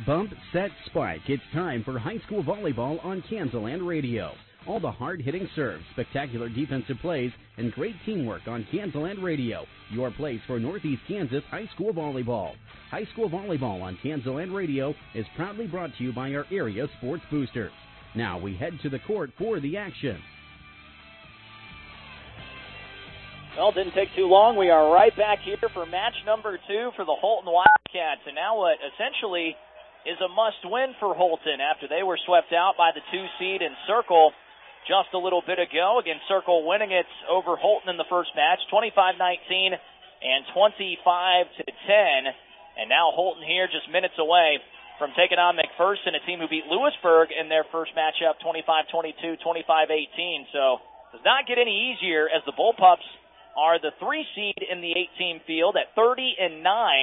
Bump, set, spike. It's time for high school volleyball on Kansaland Radio. All the hard-hitting serves, spectacular defensive plays, and great teamwork on Kansaland Radio. Your place for Northeast Kansas high school volleyball. High school volleyball on Kansaland Radio is proudly brought to you by our area sports boosters. Now we head to the court for the action. Well, didn't take too long. We are right back here for match number 2 for the Holton Wildcats. And now what essentially is a must-win for Holton after they were swept out by the 2 seed in Circle just a little bit ago. Again, Circle winning it over Holton in the first match, 25-19 and 25-10. And now Holton here just minutes away from taking on McPherson, a team who beat Lewisburg in their first matchup, 25-22, 25-18. So does not get any easier as the Bullpups are the 3 seed in the 8-team field at 30-9.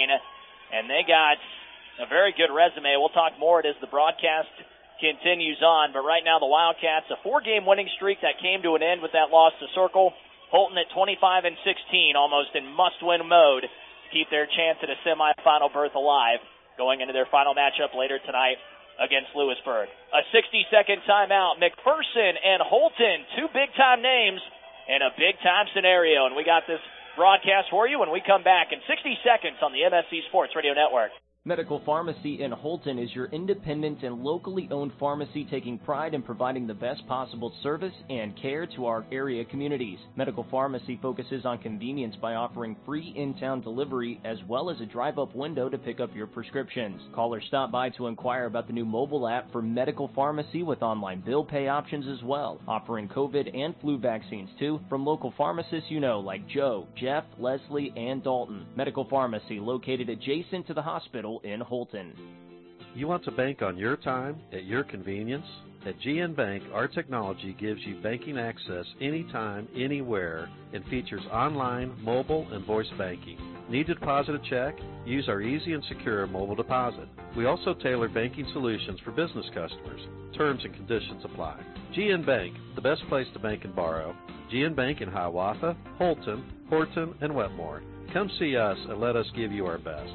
And they got a very good resume. We'll talk more as the broadcast continues on. But right now the Wildcats, a 4-game winning streak that came to an end with that loss to Circle. Holton at 25-16, almost in must-win mode to keep their chance at a semifinal berth alive going into their final matchup later tonight against Lewisburg. A 60-second timeout. McPherson and Holton, 2 big-time names in a big-time scenario. And we got this broadcast for you when we come back in 60 seconds on the MSC Sports Radio Network. Medical Pharmacy in Holton is your independent and locally owned pharmacy taking pride in providing the best possible service and care to our area communities. Medical Pharmacy focuses on convenience by offering free in-town delivery as well as a drive-up window to pick up your prescriptions. Call or stop by to inquire about the new mobile app for Medical Pharmacy with online bill pay options as well, offering COVID and flu vaccines too from local pharmacists you know like Joe, Jeff, Leslie, and Dalton. Medical Pharmacy located adjacent to the hospital in Holton. You want to bank on your time, at your convenience? At GN Bank, our technology gives you banking access anytime, anywhere, and features online, mobile, and voice banking. Need to deposit a check? Use our easy and secure mobile deposit. We also tailor banking solutions for business customers. Terms and conditions apply. GN Bank, the best place to bank and borrow. GN Bank in Hiawatha, Holton, Horton, and Wetmore. Come see us and let us give you our best.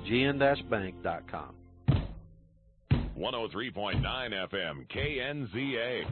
gn-bank.com. 103.9 FM, KNZA.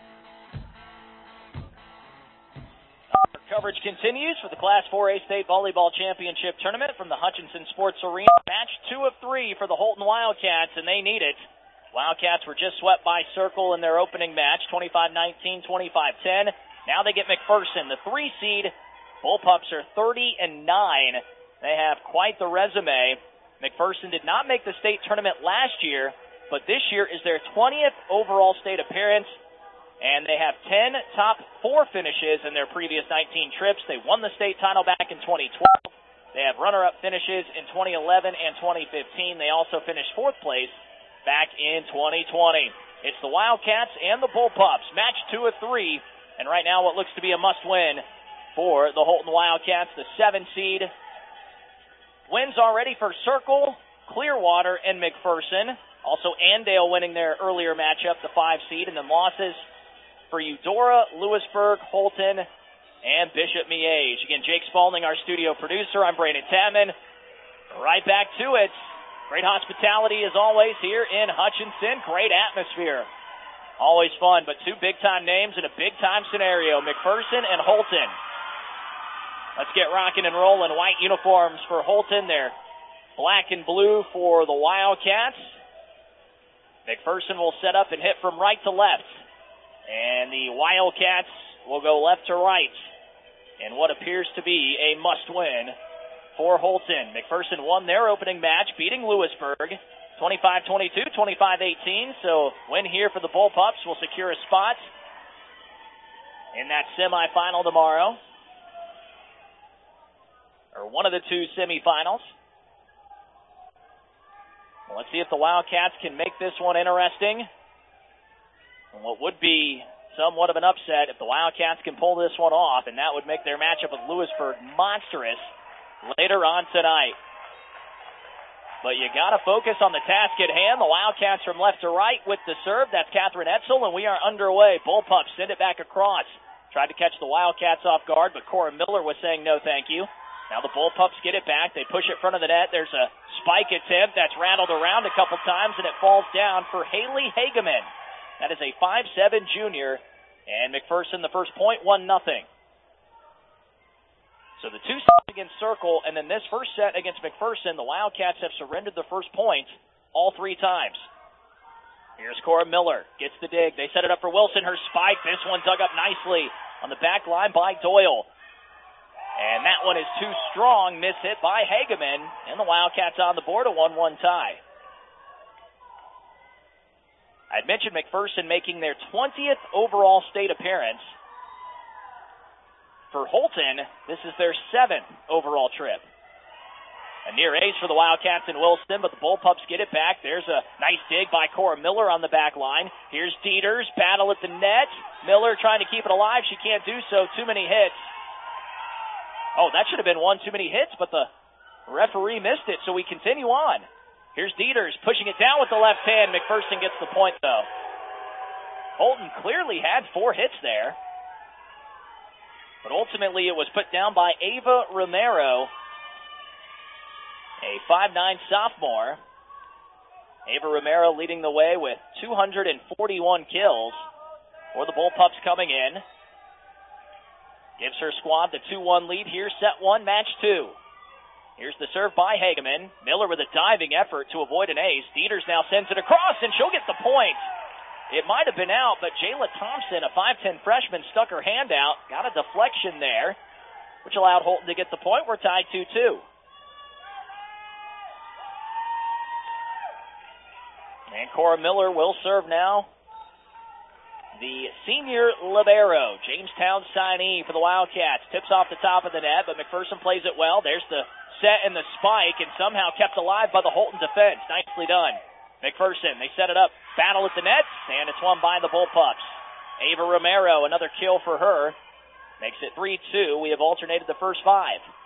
Coverage continues for the Class 4A State Volleyball Championship Tournament from the Hutchinson Sports Arena. Match 2 of 3 for the Holton Wildcats, and they need it. Wildcats were just swept by Circle in their opening match, 25-19, 25-10. Now they get McPherson, the 3 seed. Bullpups are 30-9. They have quite the resume. McPherson did not make the state tournament last year, but this year is their 20th overall state appearance, and they have 10 top 4 finishes in their previous 19 trips. They won the state title back in 2012. They have runner-up finishes in 2011 and 2015. They also finished 4th place back in 2020. It's the Wildcats and the Bullpups, match 2 of 3, and right now what looks to be a must-win for the Holton Wildcats, the 7 seed. Wins already for Circle, Clearwater, and McPherson. Also Andale winning their earlier matchup, the 5 seed, and then losses for Eudora, Lewisburg, Holton, and Bishop Miege. Again, Jake Spalding, our studio producer. I'm Brandon Tatman. Right back to it. Great hospitality as always here in Hutchinson. Great atmosphere. Always fun, but 2 big-time names in a big-time scenario, McPherson and Holton. Let's get rocking and rolling. White uniforms for Holton. They're black and blue for the Wildcats. McPherson will set up and hit from right to left. And the Wildcats will go left to right in what appears to be a must-win for Holton. McPherson won their opening match, beating Lewisburg 25-22, 25-18. So win here for the Bullpups will secure a spot in that semifinal tomorrow. Or one of the 2 semifinals. Well, let's see if the Wildcats can make this one interesting. And what would be somewhat of an upset if the Wildcats can pull this one off, and that would make their matchup with Lewisburg monstrous later on tonight. But you got to focus on the task at hand. The Wildcats from left to right with the serve. That's Catherine Etzel, and we are underway. Bullpups send it back across. Tried to catch the Wildcats off guard, but Cora Miller was saying no thank you. Now the Bullpups get it back. They push it in front of the net. There's a spike attempt that's rattled around a couple times, and it falls down for Haley Hageman. That is a 5'7" junior, and McPherson the first point, 1-0. So the two sets against Circle, and then this first set against McPherson, the Wildcats have surrendered the first point all 3 times. Here's Cora Miller, gets the dig. They set it up for Wilson. Her spike, this one dug up nicely on the back line by Doyle. And that one is too strong, miss hit by Hageman, and the Wildcats on the board, a 1-1 tie. I'd mentioned McPherson making their 20th overall state appearance. For Holton, this is their 7th overall trip. A near ace for the Wildcats in Wilson, but the Bullpups get it back. There's a nice dig by Cora Miller on the back line. Here's Dieters, battle at the net. Miller trying to keep it alive. She can't do so. Too many hits. Oh, that should have been one too many hits, but the referee missed it, so we continue on. Here's Dieters pushing it down with the left hand. McPherson gets the point, though. Holton clearly had 4 hits there, but ultimately it was put down by Ava Romero, a 5'9" sophomore. Ava Romero leading the way with 241 kills for the Bullpups coming in. Gives her squad the 2-1 lead here. Set 1, match 2. Here's the serve by Hageman. Miller with a diving effort to avoid an ace. Dieters now sends it across, and she'll get the point. It might have been out, but Jayla Thompson, a 5'10 freshman, stuck her hand out. Got a deflection there, which allowed Holton to get the point. We're tied 2-2. And Cora Miller will serve now. The senior libero, Jamestown signee for the Wildcats, tips off the top of the net, but McPherson plays it well. There's the set and the spike, and somehow kept alive by the Holton defense. Nicely done. McPherson, they set it up, battle at the net, and it's won by the Bullpups. Ava Romero, another kill for her, makes it 3-2. We have alternated the first 5.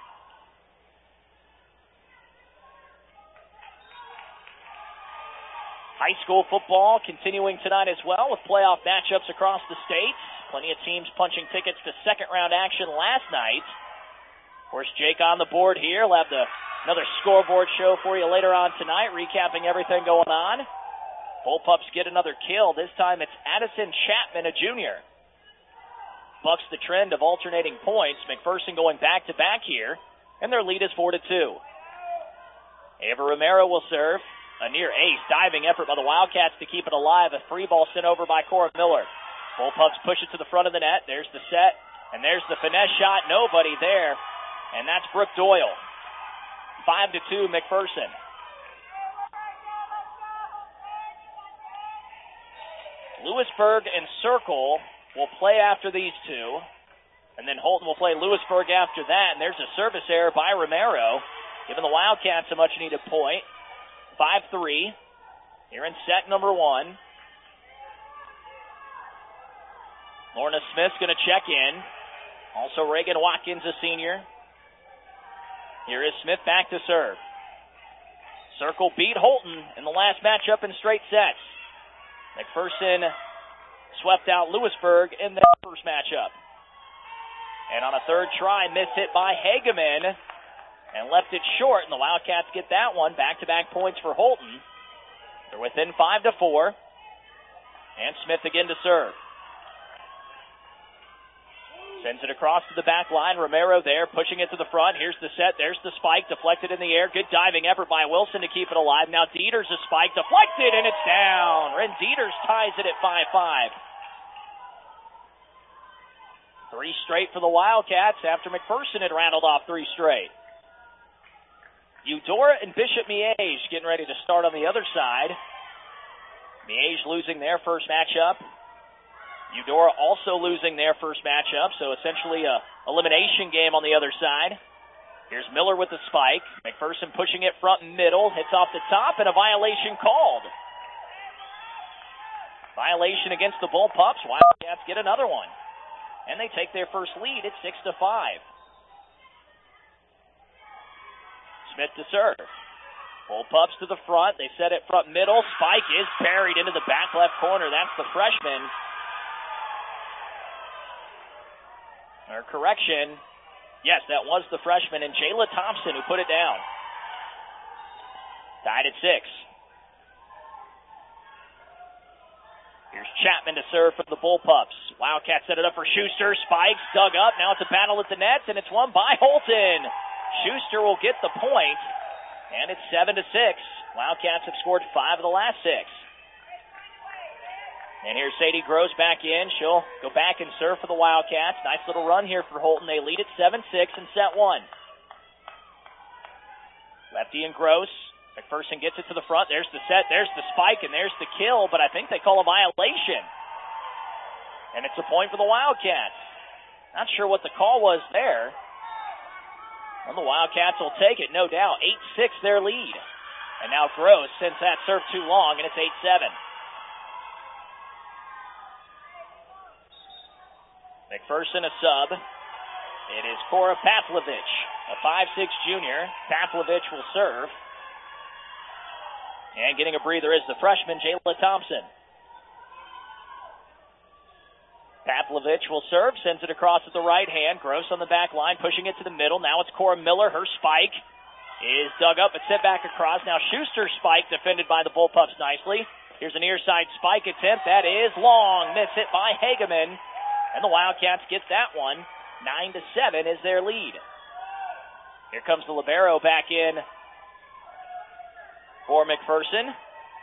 High school football continuing tonight as well with playoff matchups across the state. Plenty of teams punching tickets to second-round action last night. Of course, Jake on the board here. We'll have another scoreboard show for you later on tonight, recapping everything going on. Bullpups get another kill. This time it's Addison Chapman, a junior. Bucks the trend of alternating points. McPherson going back-to-back here, and their lead is 4-2. Ava Romero will serve. A near ace diving effort by the Wildcats to keep it alive. A free ball sent over by Cora Miller. Bullpups push it to the front of the net. There's the set, and there's the finesse shot. Nobody there, and that's Brooke Doyle. 5-2 McPherson. Lewisburg and Circle will play after these two, and then Holton will play Lewisburg after that, and there's a service error by Romero, giving the Wildcats a much-needed point. 5-3 here in set number 1. Lorna Smith's going to check in. Also Reagan Watkins, a senior. Here is Smith back to serve. Circle beat Holton in the last matchup in straight sets. McPherson swept out Lewisburg in their first matchup. And on a third try, missed hit by Hageman, and left it short, and the Wildcats get that one. Back-to-back points for Holton. They're within 5-4. And Smith again to serve. Sends it across to the back line. Romero there, pushing it to the front. Here's the set. There's the spike, deflected in the air. Good diving effort by Wilson to keep it alive. Now Dieters a spike, deflected, and it's down. Ren Dieters ties it at 5-5. 3 straight for the Wildcats after McPherson had rattled off 3 straight. Eudora and Bishop Miege getting ready to start on the other side. Miege losing their first matchup. Eudora also losing their first matchup, so essentially a elimination game on the other side. Here's Miller with the spike. McPherson pushing it front and middle, hits off the top, and a violation called. Violation against the Bullpups. Wildcats get another one. And they take their first lead at 6-5. Smith to serve. Bullpups to the front. They set it front middle. Spike is buried into the back left corner. That's the freshman. Or correction. Yes, that was the freshman, and Jayla Thompson who put it down. Tied at 6. Here's Chapman to serve for the Bullpups. Wildcats set it up for Schuster. Spikes, dug up. Now it's a battle at the nets, and it's won by Holton. Schuster will get the point, and it's 7-6. Wildcats have scored 5 of the last 6. And here's Sadie Gross back in. She'll go back and serve for the Wildcats. Nice little run here for Holton. They lead at 7-6 in set 1. Lefty and Gross. McPherson gets it to the front. There's the set. There's the spike, and there's the kill, but I think they call a violation. And it's a point for the Wildcats. Not sure what the call was there. Well, the Wildcats will take it, no doubt. 8-6 their lead. And now Gross sends that serve too long, and it's 8-7. McPherson a sub. It is Cora Pavlovich, a 5'6 junior. Pavlovich will serve. And getting a breather is the freshman, Jayla Thompson. Pavlovich will serve, sends it across at the right hand. Gross on the back line, pushing it to the middle. Now it's Cora Miller. Her spike is dug up but sent back across. Now Schuster's spike defended by the Bullpups nicely. Here's a near side spike attempt. That is long. Miss hit by Hageman. And the Wildcats get that one. 9-7 is their lead. Here comes the libero back in for McPherson.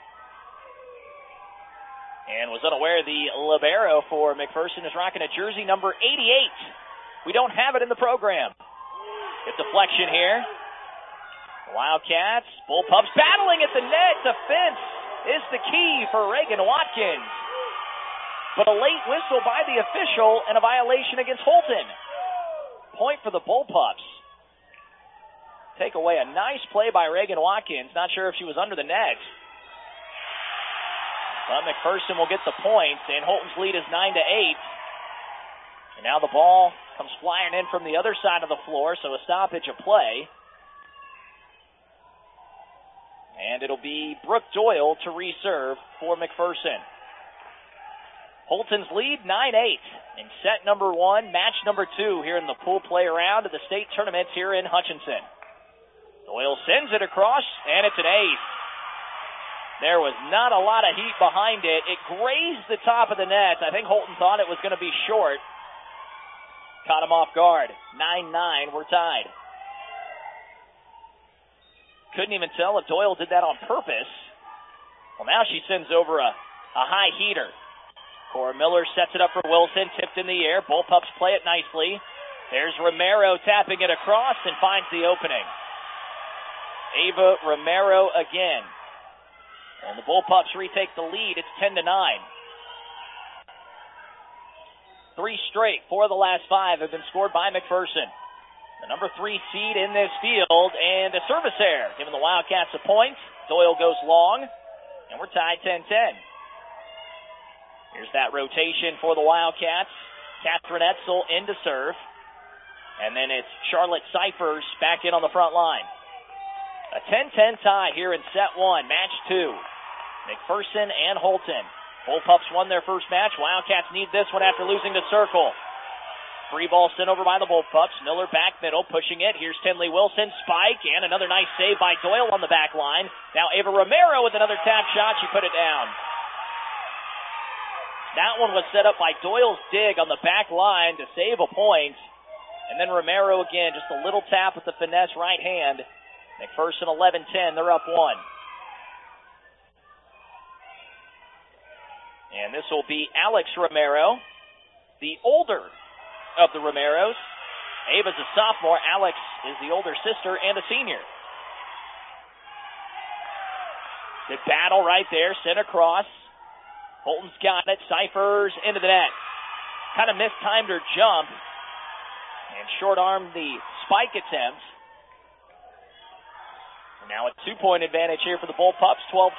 And was unaware the libero for McPherson is rocking a jersey number 88. We don't have it in the program. Good deflection here. The Wildcats, Bullpups battling at the net. Defense is the key for Reagan Watkins. But a late whistle by the official and a violation against Holton. Point for the Bullpups. Take away a nice play by Reagan Watkins. Not sure if she was under the net. But McPherson will get the points, and Holton's lead is 9-8. And now the ball comes flying in from the other side of the floor, so a stoppage of play. And it'll be Brooke Doyle to reserve for McPherson. Holton's lead, 9-8 in set number 1, match number 2 here in the pool play round of the state tournament here in Hutchinson. Doyle sends it across, and it's an ace. There was not a lot of heat behind it. It grazed the top of the net. I think Holton thought it was going to be short. Caught him off guard. 9-9, we're tied. Couldn't even tell if Doyle did that on purpose. Well, now she sends over a high heater. Cora Miller sets it up for Wilson, tipped in the air. Bullpups play it nicely. There's Romero tapping it across and finds the opening. Ava Romero again. And the Bullpups retake the lead. It's 10-9. 3 straight, 4 of the last 5 have been scored by McPherson. The number 3 seed in this field, and a service error, giving the Wildcats a point. Doyle goes long, and we're tied 10-10. Here's that rotation for the Wildcats. Catherine Etzel in to serve. And then it's Charlotte Cyphers back in on the front line. A 10-10 tie here in set 1, match 2. McPherson and Holton. Bullpups won their first match. Wildcats need this one after losing to Circle. Free ball sent over by the Bullpups. Miller back middle, pushing it. Here's Tinley Wilson, spike, and another nice save by Doyle on the back line. Now Ava Romero with another tap shot. She put it down. That one was set up by Doyle's dig on the back line to save a point. And then Romero again, just a little tap with the finesse right hand. McPherson 11-10, they're up 1. And this will be Alex Romero, the older of the Romeros. Ava's a sophomore. Alex is the older sister and a senior. Good battle right there, sent across. Holton's got it. Cyphers into the net. Kind of mistimed her jump and short-armed the spike attempt. And now a 2-point advantage here for the Bullpups, 12-10.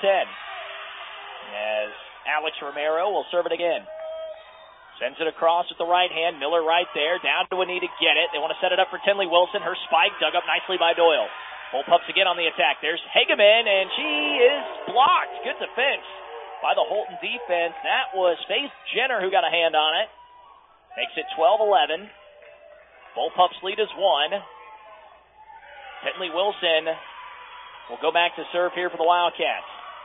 As Alex Romero will serve it again. Sends it across with the right hand. Miller right there. Down to Anita to get it. They want to set it up for Tinley Wilson. Her spike dug up nicely by Doyle. Bullpups again on the attack. There's Hageman, and she is blocked. Good defense by the Holton defense. That was Faith Jenner who got a hand on it. Makes it 12-11. Bullpups lead is 1. Finley Wilson will go back to serve here for the Wildcats.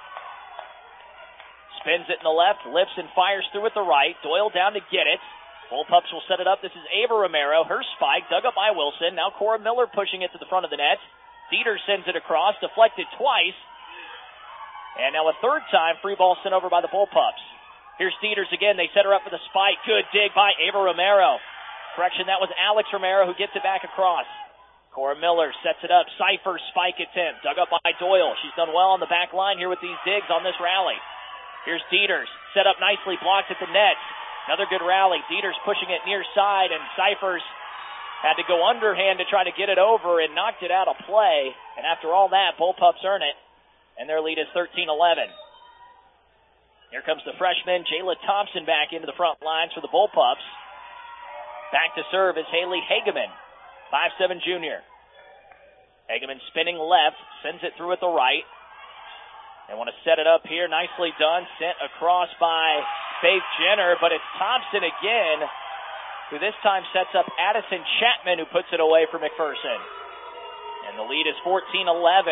Spins it in the left, lifts and fires through with the right. Doyle down to get it. Bullpups will set it up. This is Ava Romero. Her spike dug up by Wilson. Now Cora Miller pushing it to the front of the net. Dieter sends it across, deflected twice. And now a third time, free ball sent over by the Bullpups. Here's Dieters again. They set her up for the spike. Good dig by Ava Romero. Correction, that was Alex Romero who gets it back across. Cora Miller sets it up. Cypher spike attempt. Dug up by Doyle. She's done well on the back line here with these digs on this rally. Here's Dieters. Set up nicely. Blocked at the net. Another good rally. Dieters pushing it near side, and Cyphers had to go underhand to try to get it over and knocked it out of play. And after all that, Bullpups earn it, and their lead is 13-11. Here comes the freshman, Jayla Thompson, back into the front lines for the Bullpups. Back to serve is Haley Hageman, 5'7" junior. Hageman spinning left, sends it through at the right. They want to set it up here. Nicely done. Sent across by Faith Jenner, but it's Thompson again, who this time sets up Addison Chapman, who puts it away for McPherson. And the lead is 14-11.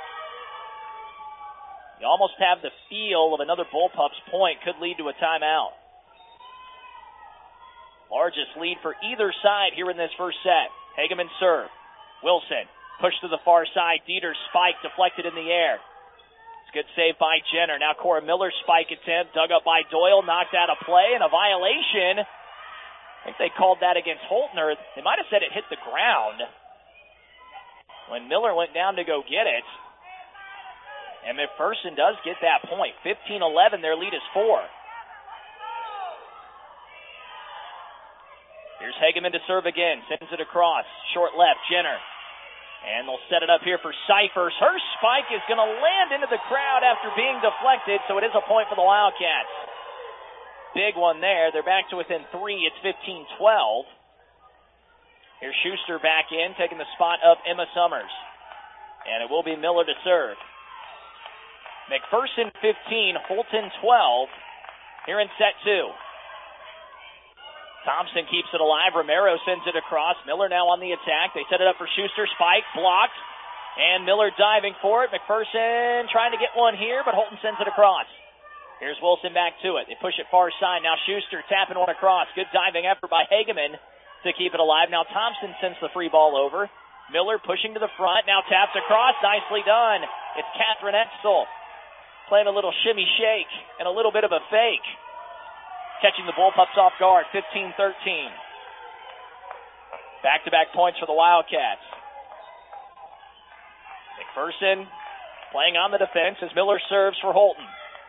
You almost have the feel of another Bullpups point could lead to a timeout. Largest lead for either side here in this first set. Hageman serve. Wilson pushed to the far side. Dieter spike deflected in the air. It's a good save by Jenner. Now Cora Miller's spike attempt dug up by Doyle, knocked out of play, and a violation. I think they called that against Holtner. They might have said it hit the ground when Miller went down to go get it. And McPherson does get that point. 15-11, their lead is 4. Here's Hageman to serve again. Sends it across. Short left, Jenner. And they'll set it up here for Cyphers. Her spike is going to land into the crowd after being deflected, so it is a point for the Wildcats. Big one there. They're back to within 3. It's 15-12. Here's Schuster back in, taking the spot of Emma Summers. And it will be Miller to serve. McPherson 15, Holton 12 here in set 2. Thompson keeps it alive. Romero sends it across. Miller now on the attack. They set it up for Schuster. Spike blocked. And Miller diving for it. McPherson trying to get one here, but Holton sends it across. Here's Wilson back to it. They push it far side. Now Schuster tapping one across. Good diving effort by Hageman to keep it alive. Now Thompson sends the free ball over. Miller pushing to the front. Now taps across. Nicely done. It's Catherine Etzel playing a little shimmy shake and a little bit of a fake. Catching the Bullpups off guard, 15-13. Back-to-back points for the Wildcats. McPherson playing on the defense as Miller serves for Holton.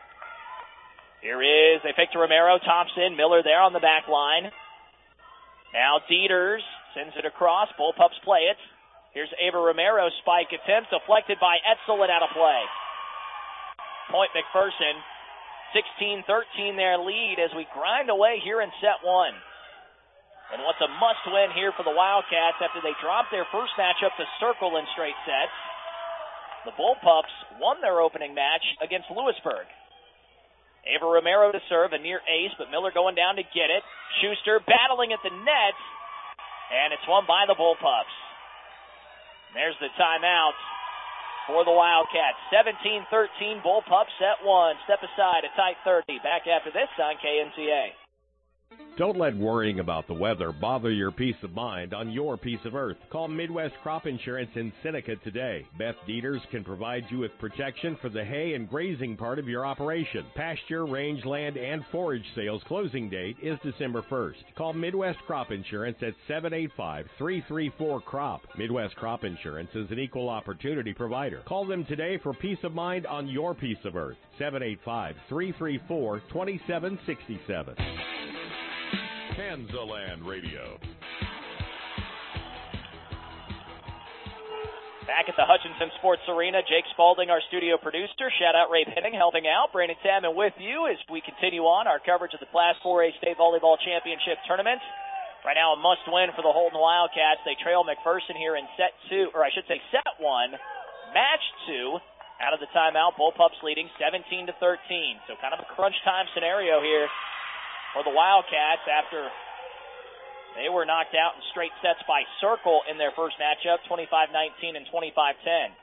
They fake to Romero, Thompson, Miller there on the back line. Now Dieters sends it across, Bullpups play it. Here's Ava Romero, spike attempt, deflected by Etzel and out of play. Point McPherson. 16-13 their lead as we grind away here in set 1. And what's a must-win here for the Wildcats after they dropped their first matchup to Circle in straight sets. The Bullpups won their opening match against Lewisburg. Ava Romero to serve, a near ace, but Miller going down to get it. Schuster battling at the net, and it's won by the Bullpups. There's the timeout for the Wildcats. 17-13, Bullpups set 1. Step aside, a tight 30. Back after this on KNCA. Don't let worrying about the weather bother your peace of mind on your piece of earth. Call Midwest Crop Insurance in Seneca today. Beth Dieters can provide you with protection for the hay and grazing part of your operation. Pasture, rangeland, and forage sales closing date is December 1st. Call Midwest Crop Insurance at 785-334-CROP. Midwest Crop Insurance is an equal opportunity provider. Call them today for peace of mind on your piece of earth. 785-334-2767. Kansaland Radio. Back at the Hutchinson Sports Arena, Jake Spalding, our studio producer. Shout out Ray Penning helping out. Brandon Tamman with you as we continue on our coverage of the Class 4A State Volleyball Championship Tournament. Right now a must-win for the Holton Wildcats. They trail McPherson here in set 1. Match 2. Out of the timeout, Bullpups leading 17-13. So kind of a crunch time scenario here for the Wildcats after They were knocked out in straight sets by Circle in their first matchup, 25-19 and 25-10.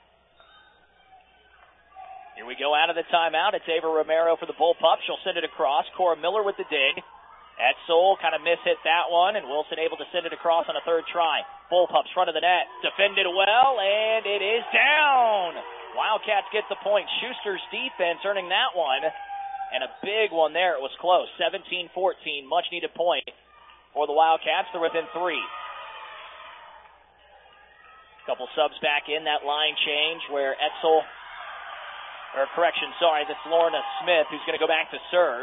Here we go out of the timeout. It's Ava Romero for the Bullpups. She'll send it across. Cora Miller with the dig. Etzel kind of mishit that one, and Wilson able to send it across on a third try. Bullpups front of the net. Defended well, and it is down. Wildcats get the point. Schuster's defense earning that one. And a big one there. It was close. 17-14. Much needed point for the Wildcats. They're within 3. Couple subs back in. That line change where Etzel, that's Lorna Smith who's going to go back to serve.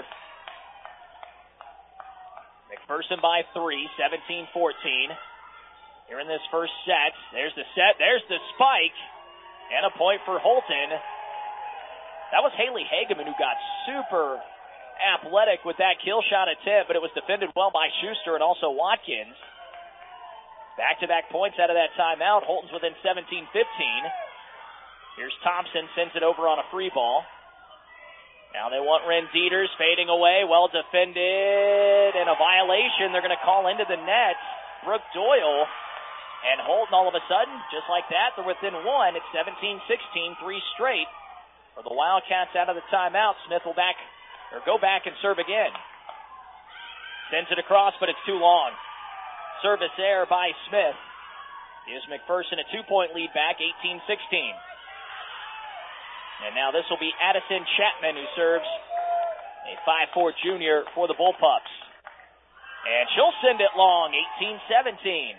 McPherson by 3, 17-14. Here in this first set. There's the set. There's the spike. And a point for Holton. That was Haley Hageman who got super athletic with that kill shot attempt, but it was defended well by Schuster and also Watkins. Back-to-back points out of that timeout. Holton's within 17-15. Here's Thompson, sends it over on a free ball. Now they want Ren Dieters fading away, well defended, and a violation. They're going to call into the net. Brooke Doyle and Holton all of a sudden, just like that, they're within 1. It's 17-16, 3 straight. For the Wildcats out of the timeout, Smith will go back and serve again. Sends it across, but it's too long. Service error by Smith. Gives McPherson a 2-point lead back, 18-16. And now this will be Addison Chapman who serves, a 5'4" junior for the Bullpups. And she'll send it long, 18-17.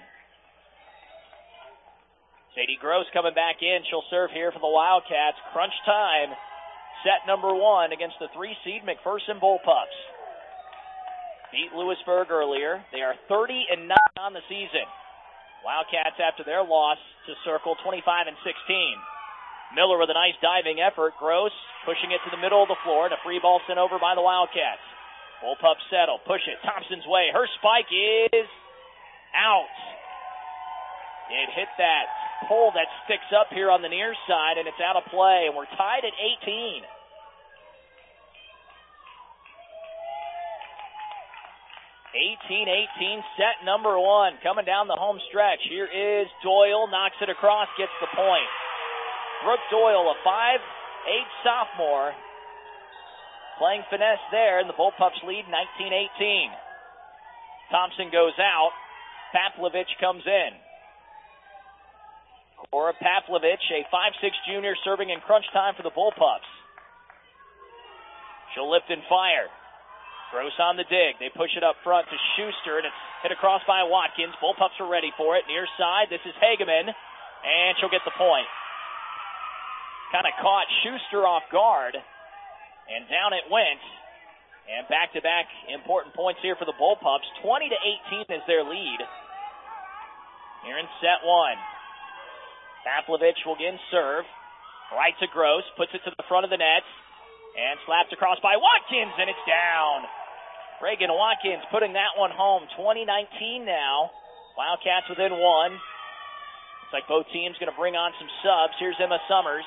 Sadie Gross coming back in. She'll serve here for the Wildcats. Crunch time, set number 1 against the 3-seed McPherson Bullpups. Beat Lewisburg earlier. They are 30-9 on the season. Wildcats after their loss to Circle, 25-16. Miller with a nice diving effort. Gross pushing it to the middle of the floor, and a free ball sent over by the Wildcats. Bullpups settle, push it Thompson's way. Her spike is out. It hit that pole that sticks up here on the near side, and it's out of play, and we're tied at 18. Set number 1 coming down the home stretch. Here is Doyle, knocks it across, gets the point. Brooke Doyle, a 5'8" sophomore, playing finesse there, and the Bullpups lead 19-18. Thompson goes out. Pavlovich comes in. Cora Pavlovich, a 5'6" junior, serving in crunch time for the Bullpups. She'll lift and fire. Gross on the dig. They push it up front to Schuster, and it's hit across by Watkins. Bullpups are ready for it. Near side, this is Hageman, and she'll get the point. Kind of caught Schuster off guard, and down it went. And back-to-back important points here for the Bullpups. 20-18 is their lead. Here in set 1. Pavlovich will again serve. Right to Gross, puts it to the front of the net, and slapped across by Watkins, and it's down. Reagan Watkins putting that one home. 20-19 now. Wildcats within 1. Looks like both teams going to bring on some subs. Here's Emma Summers.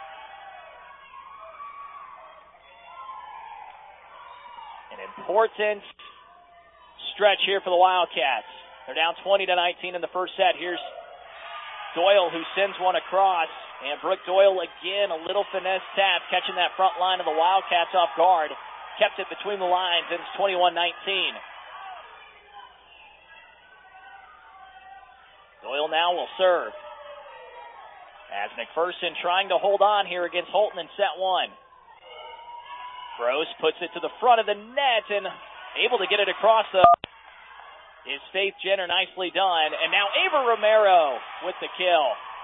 An important stretch here for the Wildcats. They're down 20-19 in the first set. Here's Doyle who sends one across. And Brooke Doyle again, a little finesse tap, catching that front line of the Wildcats off guard. Kept it between the lines, and it's 21-19. Doyle now will serve. As McPherson trying to hold on here against Holton in set 1. Gross puts it to the front of the net and able to get it across is Faith Jenner, nicely done. And now Ava Romero with the kill.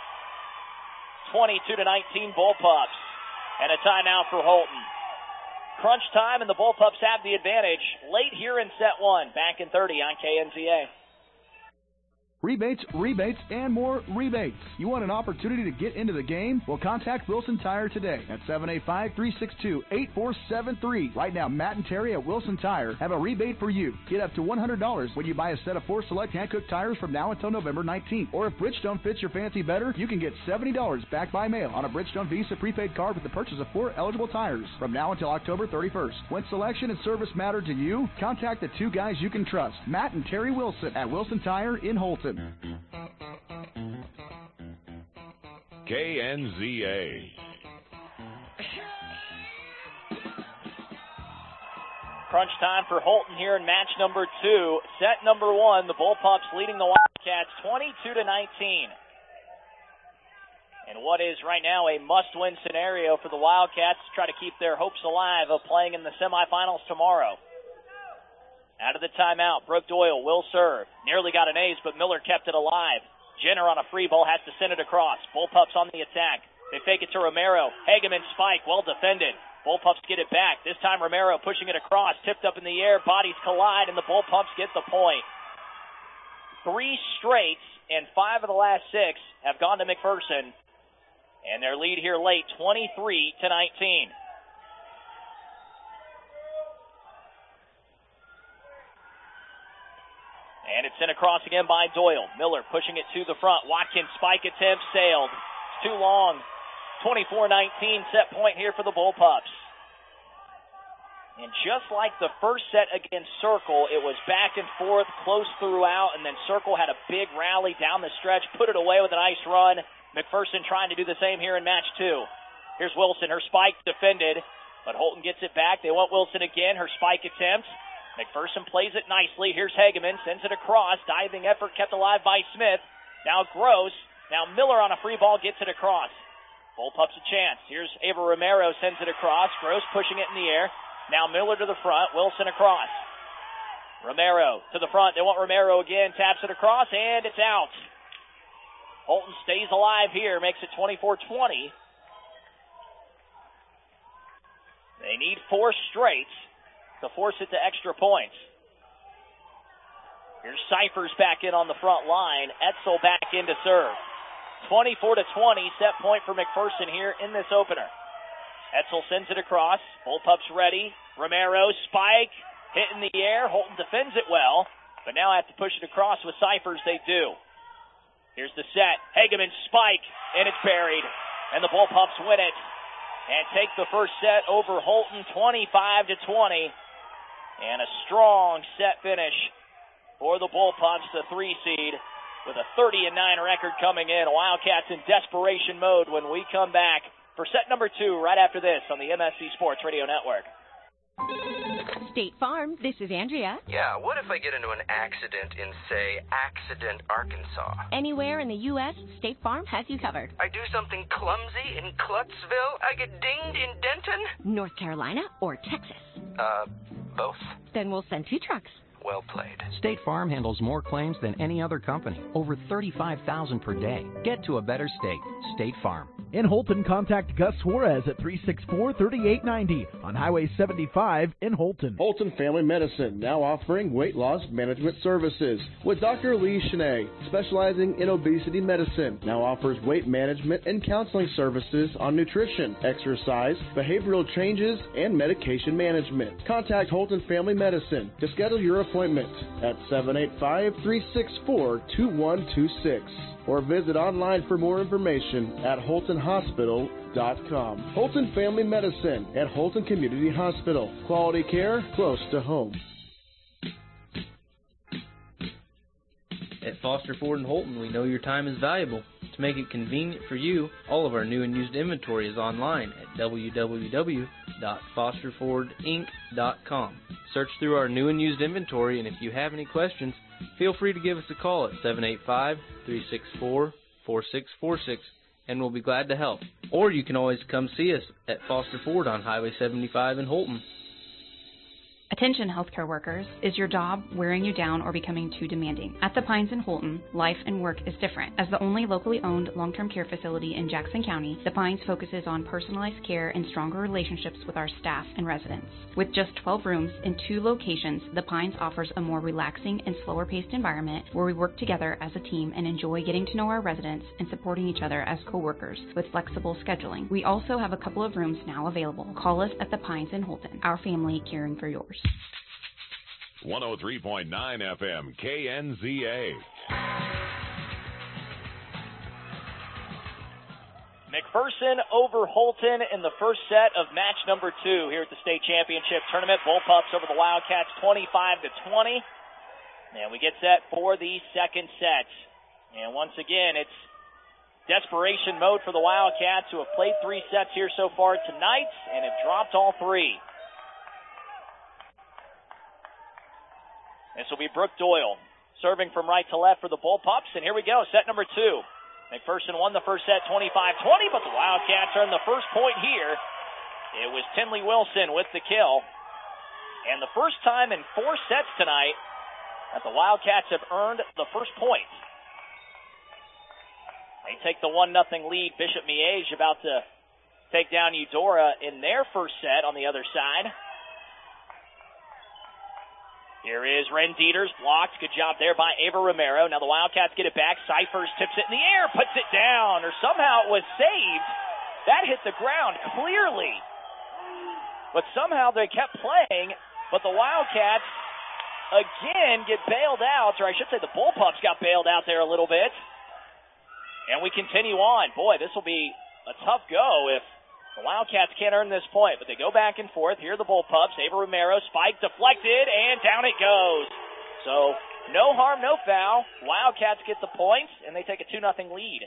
22-19 Bullpups. And a timeout for Holton. Crunch time, and the Bullpups have the advantage late here in set 1. Back in 30 on KNZA. Rebates, rebates, and more rebates. You want an opportunity to get into the game? Well, contact Wilson Tire today at 785-362-8473. Right now, Matt and Terry at Wilson Tire have a rebate for you. Get up to $100 when you buy a set of 4 select Hankook tires from now until November 19th. Or if Bridgestone fits your fancy better, you can get $70 back by mail on a Bridgestone Visa prepaid card with the purchase of 4 eligible tires from now until October 31st. When selection and service matter to you, contact the 2 guys you can trust, Matt and Terry Wilson at Wilson Tire in Holton. KNZA. Crunch time for Holton here in match number 2. Set number 1, the Bullpups leading the Wildcats 22-19. And what is right now a must-win scenario for the Wildcats to try to keep their hopes alive of playing in the semifinals tomorrow. Out of the timeout, Brooke Doyle will serve. Nearly got an ace, but Miller kept it alive. Jenner on a free ball has to send it across. Bullpups on the attack. They fake it to Romero. Hageman spike, well defended. Bullpups get it back. This time Romero pushing it across, tipped up in the air. Bodies collide, and the Bullpups get the point. 3 straights, and 5 of the last 6 have gone to McPherson. And their lead here late, 23-19. And it's sent across again by Doyle. Miller pushing it to the front. Watkins spike attempt sailed. It's too long. 24-19 set point here for the Bullpups. And just like the first set against Circle, it was back and forth, close throughout, and then Circle had a big rally down the stretch, put it away with a nice run. McPherson trying to do the same here in match 2. Here's Wilson. Her spike defended, but Holton gets it back. They want Wilson again. Her spike attempt. McPherson plays it nicely. Here's Hageman, sends it across. Diving effort kept alive by Smith. Now Gross. Now Miller on a free ball gets it across. Bullpups a chance. Here's Ava Romero, sends it across. Gross pushing it in the air. Now Miller to the front. Wilson across. Romero to the front. They want Romero again. Taps it across, and it's out. Holton stays alive here. Makes it 24-20. They need 4 straights to force it to extra points. Here's Cyphers back in on the front line. Etzel back in to serve. 24-20, set point for McPherson here in this opener. Etzel sends it across. Bullpups ready. Romero, spike, hit in the air. Holton defends it well, but now have to push it across with Cyphers. They do. Here's the set. Hageman spike, and it's buried. And the Bullpups win it and take the first set over Holton 25-20. And a strong set finish for the Bullpups, the 3 seed, with a 30-9 record coming in. Wildcats in desperation mode when we come back for set number 2 right after this on the MSC Sports Radio Network. State Farm, this is Andrea. Yeah, what if I get into an accident in, say, Accident, Arkansas? Anywhere in the U.S., State Farm has you covered. I do something clumsy in Cluttsville, I get dinged in Denton? North Carolina or Texas? Both. Then we'll send 2 trucks. Well played. State Farm handles more claims than any other company. Over 35,000 per day. Get to a better state. State Farm. In Holton, contact Gus Suarez at 364-3890 on Highway 75 in Holton. Holton Family Medicine, now offering weight loss management services. With Dr. Lee Cheney, specializing in obesity medicine, now offers weight management and counseling services on nutrition, exercise, behavioral changes, and medication management. Contact Holton Family Medicine to schedule your appointment at 785-364-2126. Or visit online for more information at HoltonHospital.com. Holton Family Medicine at Holton Community Hospital. Quality care close to home. At Foster Ford in Holton, we know your time is valuable. To make it convenient for you, all of our new and used inventory is online at www.fosterfordinc.com. Search through our new and used inventory, and if you have any questions, feel free to give us a call at 785-364-4646, and we'll be glad to help. Or you can always come see us at Foster Ford on Highway 75 in Holton. Attention healthcare workers, is your job wearing you down or becoming too demanding? At the Pines in Holton, life and work is different. As the only locally owned long-term care facility in Jackson County, the Pines focuses on personalized care and stronger relationships with our staff and residents. With just 12 rooms in 2 locations, the Pines offers a more relaxing and slower-paced environment where we work together as a team and enjoy getting to know our residents and supporting each other as co-workers with flexible scheduling. We also have a couple of rooms now available. Call us at the Pines in Holton, our family caring for yours. 103.9 FM, KNZA. McPherson over Holton in the first set of match number 2 here at the state championship tournament. Bullpups over the Wildcats 25-20. And we get set for the second set. And once again, it's desperation mode for the Wildcats, who have played 3 sets here so far tonight and have dropped all 3. This will be Brooke Doyle serving from right to left for the Bullpups. And here we go, set number 2. McPherson won the first set 25-20, but the Wildcats earned the first point here. It was Tinley Wilson with the kill. And the first time in 4 sets tonight that the Wildcats have earned the first point. They take the 1-0 lead. Bishop Miege about to take down Eudora in their first set on the other side. Here is Ren Dieters, blocked. Good job there by Ava Romero. Now the Wildcats get it back. Cyphers tips it in the air, puts it down, or somehow it was saved. That hit the ground clearly. But somehow they kept playing, but the Wildcats again get bailed out, or I should say the Bullpups got bailed out there a little bit. And we continue on. Boy, this will be a tough go if the Wildcats can't earn this point, but they go back and forth. Here are the Bullpups. Ava Romero, spike deflected, and down it goes. So, no harm, no foul. Wildcats get the points, and they take a 2-0 lead.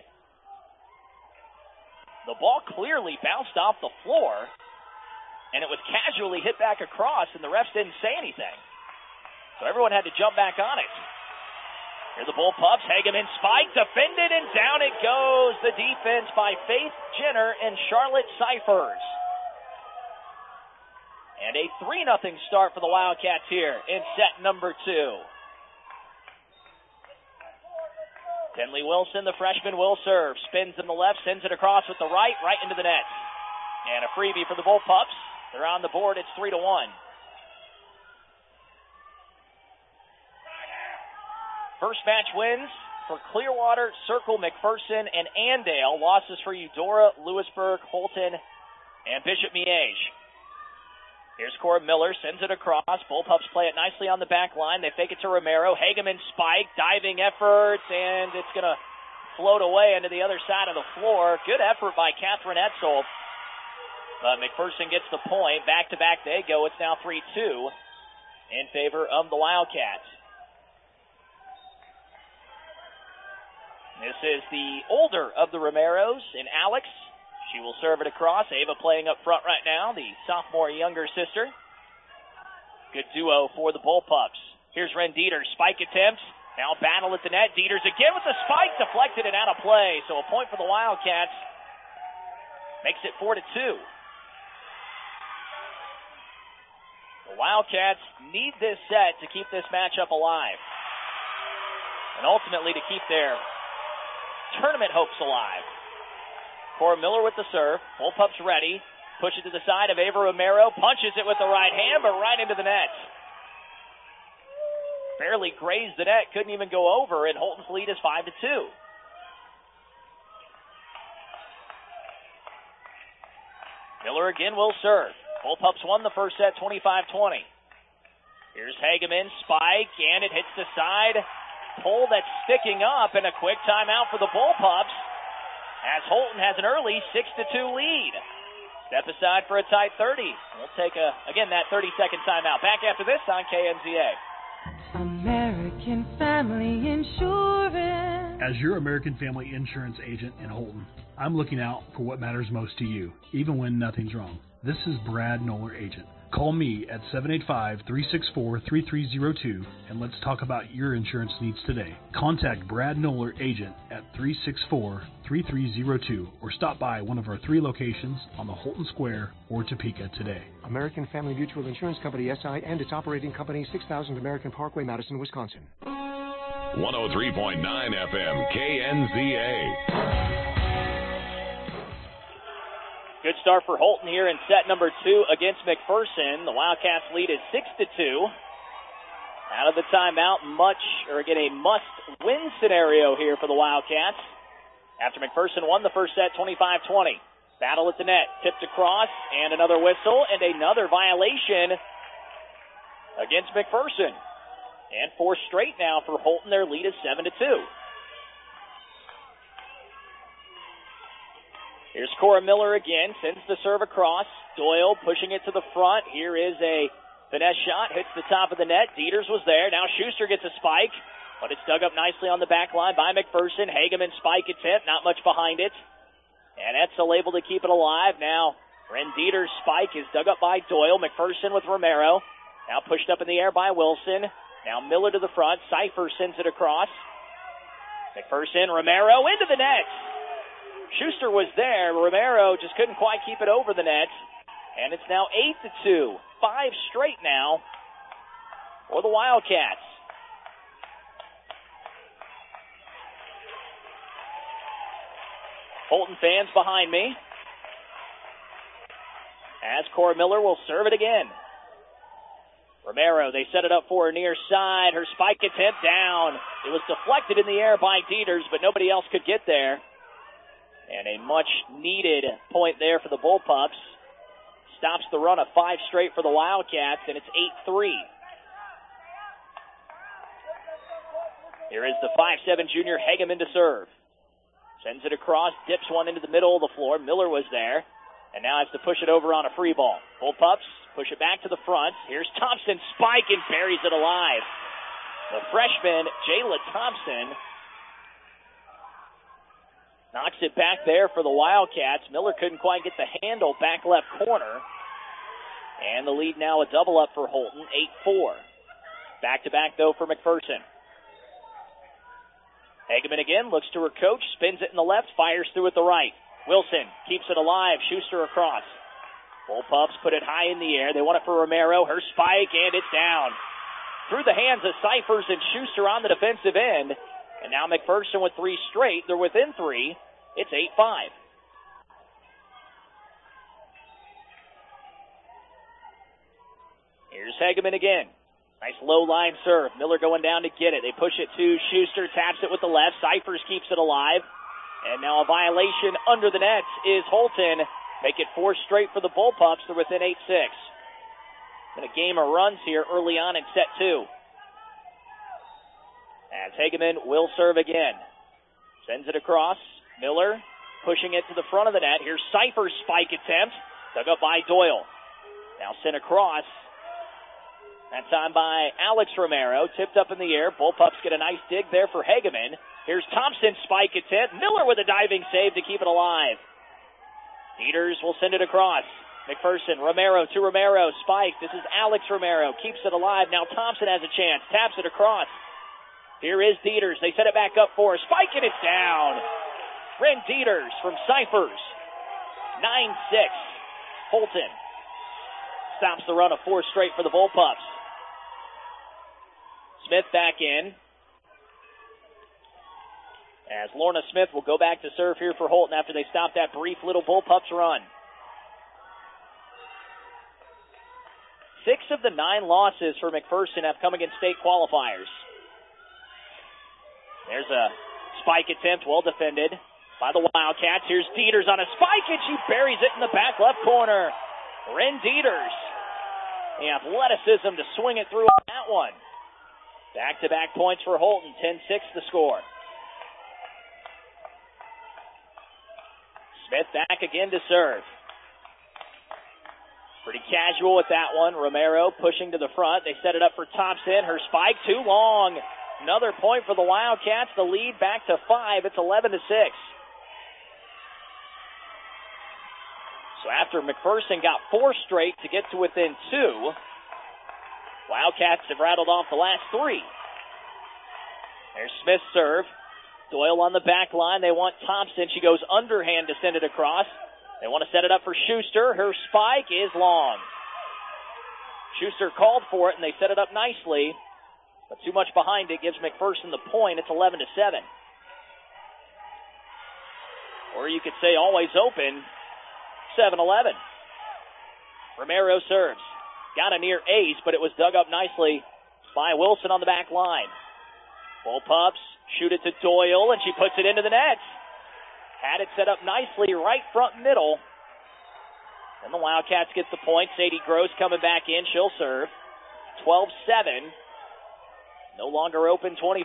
The ball clearly bounced off the floor, and it was casually hit back across, and the refs didn't say anything. So everyone had to jump back on it. Here are the Bullpups. Hageman spike, defended, and down it goes. The defense by Faith Jenner and Charlotte Cyphers. And a 3-0 start for the Wildcats here in set number 2. Tinley Wilson, the freshman, will serve. Spins in the left, sends it across with the right into the net. And a freebie for the Bullpups. They're on the board. It's 3-1. First match wins for Clearwater, Circle, McPherson, and Andale. Losses for Eudora, Lewisburg, Holton, and Bishop Miege. Here's Cora Miller, sends it across. Bullpups play it nicely on the back line. They fake it to Romero. Hageman spike, diving effort, and it's going to float away into the other side of the floor. Good effort by Catherine Etzel. But McPherson gets the point. Back-to-back they go. It's now 3-2 in favor of the Wildcats. This is the older of the Romeros in Alex. She will serve it across. Ava playing up front right now, the sophomore younger sister. Good duo for the Bullpups. Here's Ren Dieters, spike attempt. Now battle at the net. Dieters again with the spike, deflected and out of play. So a point for the Wildcats. Makes it 4-2. The Wildcats need this set to keep this matchup alive. And ultimately to keep their tournament hopes alive. Cora Miller with the serve. Bullpups ready. Push it to the side of Ava Romero. Punches it with the right hand, but right into the net. Barely grazed the net. Couldn't even go over, and Holton's lead is 5-2. Miller again will serve. Bullpups won the first set 25-20. Here's Hageman. Spike, and it hits the side. Pull that's sticking up, and a quick timeout for the Bullpups as Holton has an early 6-2 lead. Step aside for a tight 30. We'll take, that 30-second timeout. Back after this on KNZA. American Family Insurance. As your American Family Insurance agent in Holton, I'm looking out for what matters most to you, even when nothing's wrong. This is Brad Noller, agent. Call me at 785-364-3302 and let's talk about your insurance needs today. Contact Brad Noller, agent at 364-3302 or stop by one of our 3 locations on the Holton Square or Topeka today. American Family Mutual Insurance Company, SI, and its operating company, 6000 American Parkway, Madison, Wisconsin. 103.9 FM, KNZA. Good start for Holton here in set number 2 against McPherson. The Wildcats lead is 6-2. Out of the timeout, a must-win scenario here for the Wildcats. After McPherson won the first set 25-20. Battle at the net, tipped across, and another whistle, and another violation against McPherson. And 4 straight now for Holton. Their lead is 7-2. Here's Cora Miller again, sends the serve across. Doyle pushing it to the front. Here is a finesse shot, hits the top of the net. Dieters was there. Now Schuster gets a spike, but it's dug up nicely on the back line by McPherson. Hageman spike attempt, not much behind it. And Etzel able to keep it alive. Now Ren Dieter's spike is dug up by Doyle. McPherson with Romero. Now pushed up in the air by Wilson. Now Miller to the front. Cipher sends it across. McPherson, Romero into the net. Schuster was there. Romero just couldn't quite keep it over the net. And it's now 8-2. 5 straight now for the Wildcats. Holton fans behind me. As Cora Miller will serve it again. Romero, they set it up for her near side. Her spike attempt down. It was deflected in the air by Dieters, but nobody else could get there. And a much-needed point there for the Bullpups. Stops the run of 5 straight for the Wildcats, and it's 8-3. Here is the 5'7" junior Hageman to serve. Sends it across, dips one into the middle of the floor. Miller was there, and now has to push it over on a free ball. Bullpups push it back to the front. Here's Thompson, spike, and buries it alive. The freshman, Jayla Thompson, knocks it back there for the Wildcats. Miller couldn't quite get the handle back left corner. And the lead now a double up for Holton, 8-4. Back-to-back, though, for McPherson. Hageman again, looks to her coach, spins it in the left, fires through at the right. Wilson keeps it alive, Schuster across. Bullpups put it high in the air. They want it for Romero. Her spike, and it's down. Through the hands of Cyphers and Schuster on the defensive end. And now McPherson with 3 straight. They're within 3. It's 8-5. Here's Hageman again. Nice low line serve. Miller going down to get it. They push it to Schuster. Taps it with the left. Cyphers keeps it alive. And now a violation under the nets is Holton. Make it 4 straight for the Bullpups. They're within 8-6. Been a game of runs here early on in set 2. As Hageman will serve again. Sends it across. Miller pushing it to the front of the net. Here's Cypher's spike attempt. Dug up by Doyle. Now sent across. That time by Alex Romero. Tipped up in the air. Bullpups get a nice dig there for Hageman. Here's Thompson's spike attempt. Miller with a diving save to keep it alive. Dieters will send it across. McPherson, Romero to Romero. Spike. This is Alex Romero. Keeps it alive. Now Thompson has a chance. Taps it across. Here is Dieters. They set it back up for her. Spike, and it's down. Ren Dieters from Cyphers. 9-6. Holton stops the run of 4 straight for the Bullpups. Smith back in. As Lorna Smith will go back to serve here for Holton after they stop that brief little Bullpups run. 6 of the 9 losses for McPherson have come against state qualifiers. There's a spike attempt, well defended by the Wildcats. Here's Dieters on a spike, and she buries it in the back left corner. Ren Dieters, the athleticism to swing it through on that one. Back-to-back points for Holton, 10-6 the score. Smith back again to serve. Pretty casual with that one. Romero pushing to the front. They set it up for Thompson. Her spike too long. Another point for the Wildcats. The lead back to 5. It's 11-6. So after McPherson got 4 straight to get to within 2, Wildcats have rattled off the last 3. There's Smith's serve. Doyle on the back line. They want Thompson. She goes underhand to send it across. They want to set it up for Schuster. Her spike is long. Schuster called for it, and they set it up nicely. But too much behind it gives McPherson the point. It's 11-7. Or you could say always open, 7-11. Romero serves. Got a near ace, but it was dug up nicely by Wilson on the back line. Bullpups shoot it to Doyle, and she puts it into the net. Had it set up nicely right front middle. And the Wildcats get the point. Sadie Gross coming back in. She'll serve. 12-7. No longer open 24-7.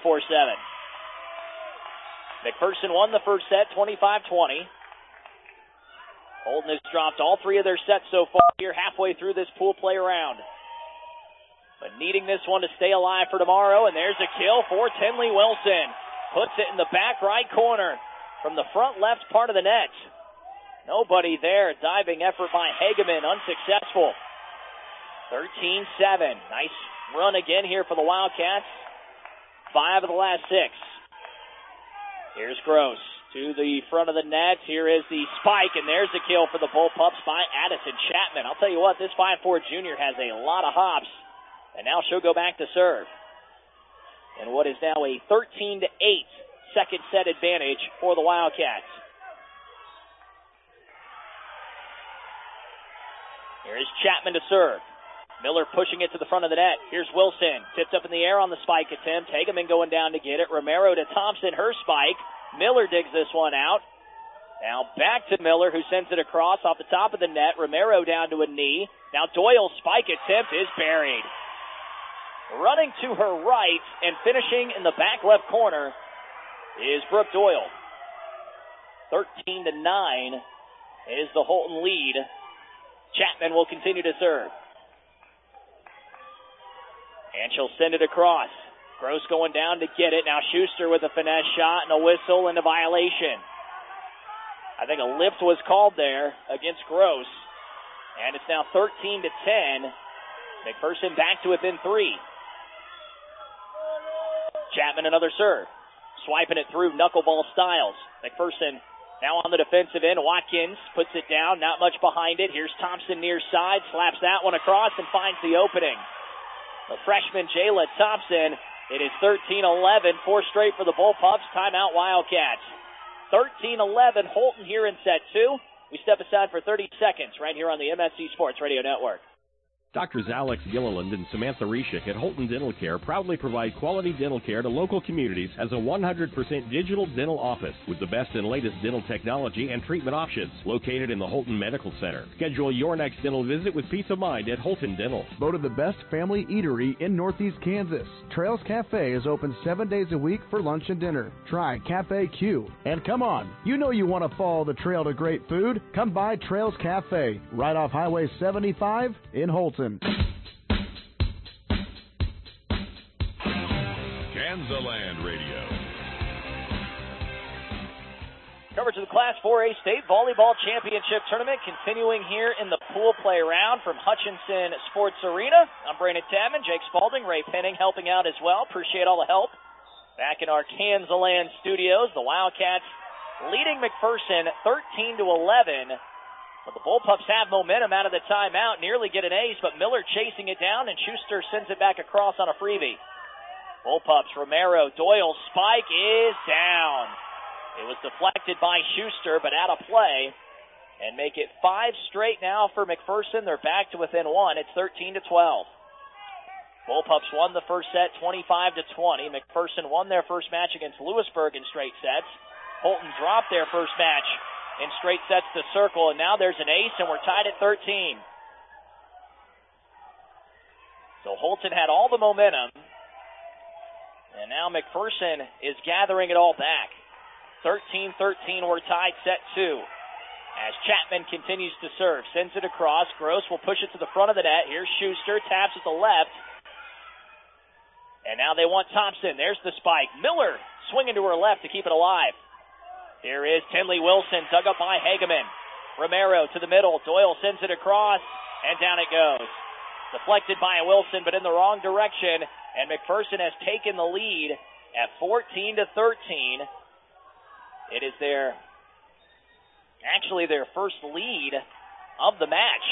McPherson won the first set, 25-20. Holden has dropped all 3 of their sets so far here halfway through this pool play round. But needing this one to stay alive for tomorrow, and there's a kill for Tinley Wilson. Puts it in the back right corner from the front left part of the net. Nobody there. Diving effort by Hageman, unsuccessful. 13-7. Nice run again here for the Wildcats. 5 of the last 6. Here's Gross to the front of the net. Here is the spike, and there's the kill for the Bullpups by Addison Chapman. I'll tell you what, this 5'4" junior has a lot of hops, and now she'll go back to serve. And what is now a 13-8 second set advantage for the Wildcats. Here's Chapman to serve. Miller pushing it to the front of the net. Here's Wilson. Tipped up in the air on the spike attempt. Hageman going down to get it. Romero to Thompson. Her spike. Miller digs this one out. Now back to Miller, who sends it across off the top of the net. Romero down to a knee. Now Doyle's spike attempt is buried. Running to her right and finishing in the back left corner is Brooke Doyle. 13-9 is the Holton lead. Chapman will continue to serve. And she'll send it across. Gross going down to get it. Now Schuster with a finesse shot and a whistle and a violation. I think a lift was called there against Gross. And it's now 13-10. McPherson back to within 3. Chapman another serve. Swiping it through knuckleball Styles. McPherson now on the defensive end. Watkins puts it down. Not much behind it. Here's Thompson near side. Slaps that one across and finds the opening. The freshman Jayla Thompson. It is 13-11. 4 straight for the Bullpups. Timeout Wildcats. 13-11. Holton here in set 2. We step aside for 30 seconds right here on the MSC Sports Radio Network. Doctors Alex Gilliland and Samantha Reshik at Holton Dental Care proudly provide quality dental care to local communities as a 100% digital dental office with the best and latest dental technology and treatment options located in the Holton Medical Center. Schedule your next dental visit with peace of mind at Holton Dental. Voted the best family eatery in Northeast Kansas. Trails Cafe is open 7 days a week for lunch and dinner. Try Cafe Q. And come on, you know you want to follow the trail to great food. Come by Trails Cafe, right off Highway 75 in Holton. Kansaland Radio. Coverage of the Class 4A State Volleyball Championship Tournament continuing here in the pool play round from Hutchinson Sports Arena. I'm Brandon Tadman, Jake Spalding, Ray Penning helping out as well. Appreciate all the help. Back in our Kansaland studios, the Wildcats leading McPherson 13-11. But the Bullpups have momentum out of the timeout, nearly get an ace, but Miller chasing it down, and Schuster sends it back across on a freebie. Bullpups, Romero, Doyle, spike is down. It was deflected by Schuster, but out of play, and make it 5 straight now for McPherson. They're back to within 1. It's 13-12. Bullpups won the first set 25-20. McPherson won their first match against Lewisburg in straight sets. Holton dropped their first match in straight sets to Circle, and now there's an ace, and we're tied at 13. So Holton had all the momentum, and now McPherson is gathering it all back. 13-13, we're tied set 2. As Chapman continues to serve, sends it across. Gross will push it to the front of the net. Here's Schuster, taps at the left. And now they want Thompson. There's the spike. Miller swinging to her left to keep it alive. Here is Tinley Wilson, dug up by Hageman. Romero to the middle. Doyle sends it across, and down it goes. Deflected by Wilson, but in the wrong direction, and McPherson has taken the lead at 14-13. It is their first lead of the match.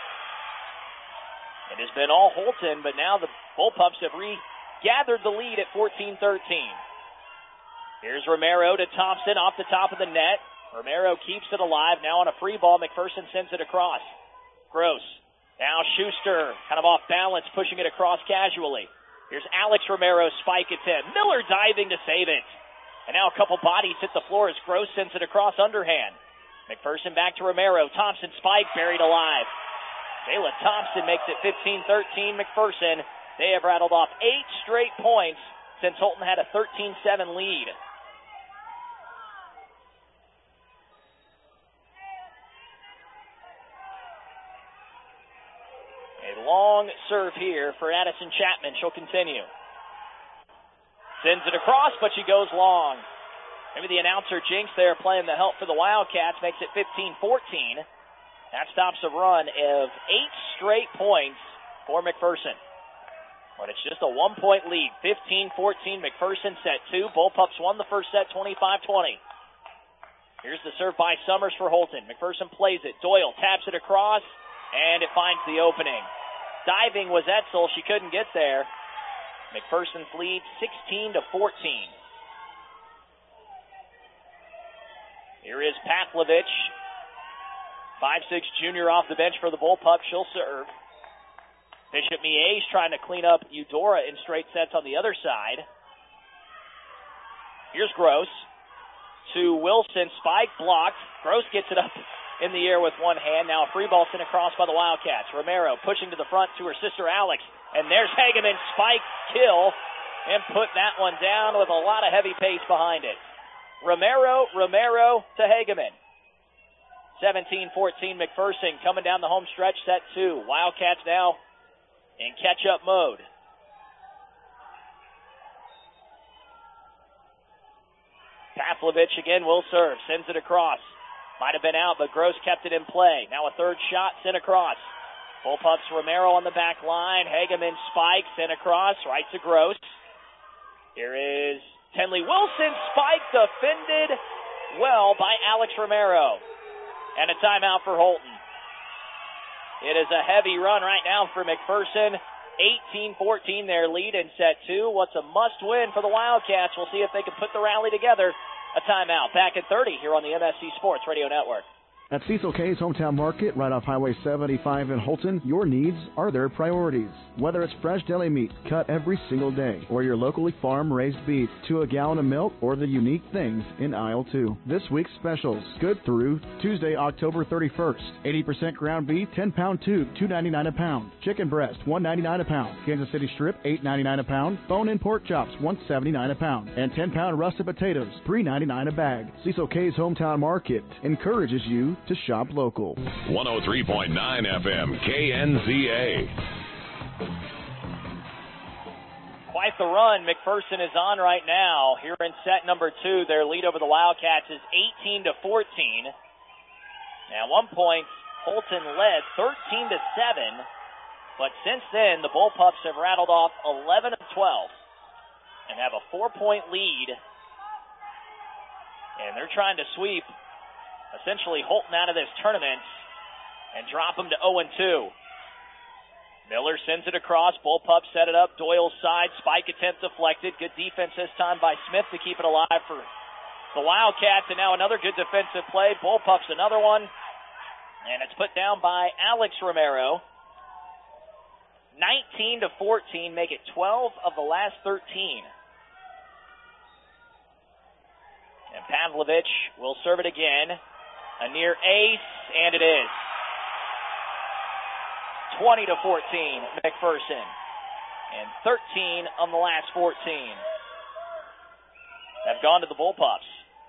It has been all Holton, but now the Bullpups have regathered the lead at 14-13. Here's Romero to Thompson off the top of the net. Romero keeps it alive. Now on a free ball, McPherson sends it across. Gross. Now Schuster, kind of off balance, pushing it across casually. Here's Alex Romero's spike attempt. Miller diving to save it. And now a couple bodies hit the floor as Gross sends it across underhand. McPherson back to Romero. Thompson spike, buried alive. Jayla Thompson makes it 15-13 McPherson. They have rattled off 8 straight points since Holton had a 13-7 lead. A long serve here for Addison Chapman. She'll continue. Sends it across, but she goes long. Maybe the announcer jinxed there playing the help for the Wildcats, makes it 15-14. That stops a run of 8 straight points for McPherson. But it's just a 1-point lead. 15-14, McPherson set 2. Bullpups won the first set 25-20. Here's the serve by Summers for Holton. McPherson plays it. Doyle taps it across, and it finds the opening. Diving was Etzel. She couldn't get there. McPherson's lead 16-14. Here is Pavlovich, 5'6" junior off the bench for the Bullpups. She'll serve. Bishop Miege trying to clean up Eudora in straight sets on the other side. Here's Gross to Wilson. Spike blocked. Gross gets it up in the air with one hand. Now a free ball sent across by the Wildcats. Romero pushing to the front to her sister Alex. And there's Hageman. Spike, kill, and put that one down with a lot of heavy pace behind it. Romero to Hageman. 17-14 McPherson coming down the home stretch, set 2. Wildcats now in catch-up mode. Pavlovich again will serve, sends it across. Might have been out, but Gross kept it in play. Now a third shot sent across. Bullpups Romero on the back line. Hageman spike, sent across, right to Gross. Here is Tenley Wilson, spike defended well by Alex Romero. And a timeout for Holton. It is a heavy run right now for McPherson. 18-14 their lead in set 2. What's a must-win for the Wildcats? We'll see if they can put the rally together. A timeout. Back at 30 here on the MSC Sports Radio Network. At Cecil K's Hometown Market, right off Highway 75 in Holton, your needs are their priorities. Whether it's fresh deli meat cut every single day, or your locally farm-raised beef, to a gallon of milk, or the unique things in aisle 2. This week's specials, good through Tuesday, October 31st. 80% ground beef, 10-pound tube, $2.99 a pound. Chicken breast, $1.99 a pound. Kansas City strip, $8.99 a pound. Bone-in pork chops, $1.79 a pound. And 10-pound russet potatoes, $3.99 a bag. Cecil K's Hometown Market encourages you to shop local. 103.9 FM KNZA. Quite the run McPherson is on right now. Here in set number 2, their lead over the Wildcats is 18-14. Now, at one point, Holton led 13-7, but since then, the Bullpups have rattled off 11 of 12 and have a 4-point lead. And they're trying to sweep essentially Holton out of this tournament and drop them to 0-2. Miller sends it across. Bullpups set it up. Doyle's side. Spike attempt deflected. Good defense this time by Smith to keep it alive for the Wildcats. And now another good defensive play. Bullpups another one. And it's put down by Alex Romero. 19-14. Make it 12 of the last 13. And Pavlovich will serve it again. A near ace, and it is. 20-14, McPherson. And 13 on the last 14 have gone to the Bullpups.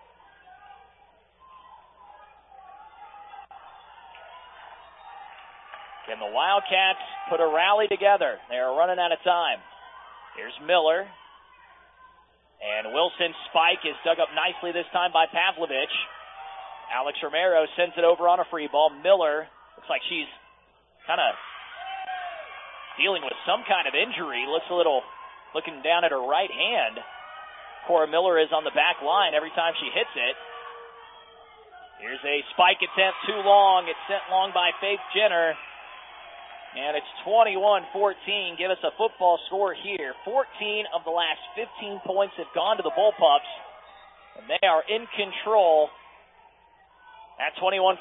Can the Wildcats put a rally together? They are running out of time. Here's Miller. And Wilson's spike is dug up nicely this time by Pavlovich. Alex Romero sends it over on a free ball. Miller looks like she's kind of dealing with some kind of injury. Looks a little, looking down at her right hand. Cora Miller is on the back line every time she hits it. Here's a spike attempt, too long. It's sent long by Faith Jenner. And it's 21-14. Give us a football score here. 14 of the last 15 points have gone to the Bullpups. And they are in control at 21-14.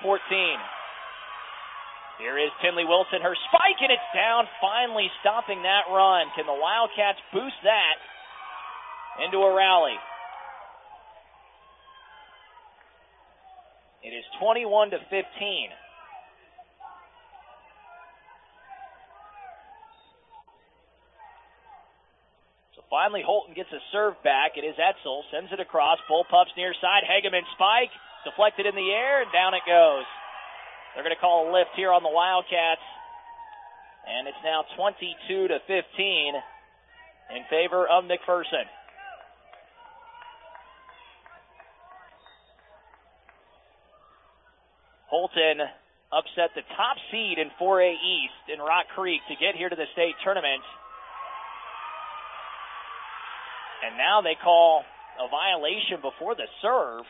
Here is Tinley Wilson. Her spike, and it's down, finally stopping that run. Can the Wildcats boost that into a rally? It is 21-15. So finally Holton gets a serve back. It is Etzel. Sends it across. Bullpups near side. Hageman spike. Deflected in the air, and down it goes. They're going to call a lift here on the Wildcats. And it's now 22-15 in favor of McPherson. Holton upset the top seed in 4A East in Rock Creek to get here to the state tournament. And now they call a violation before the serve.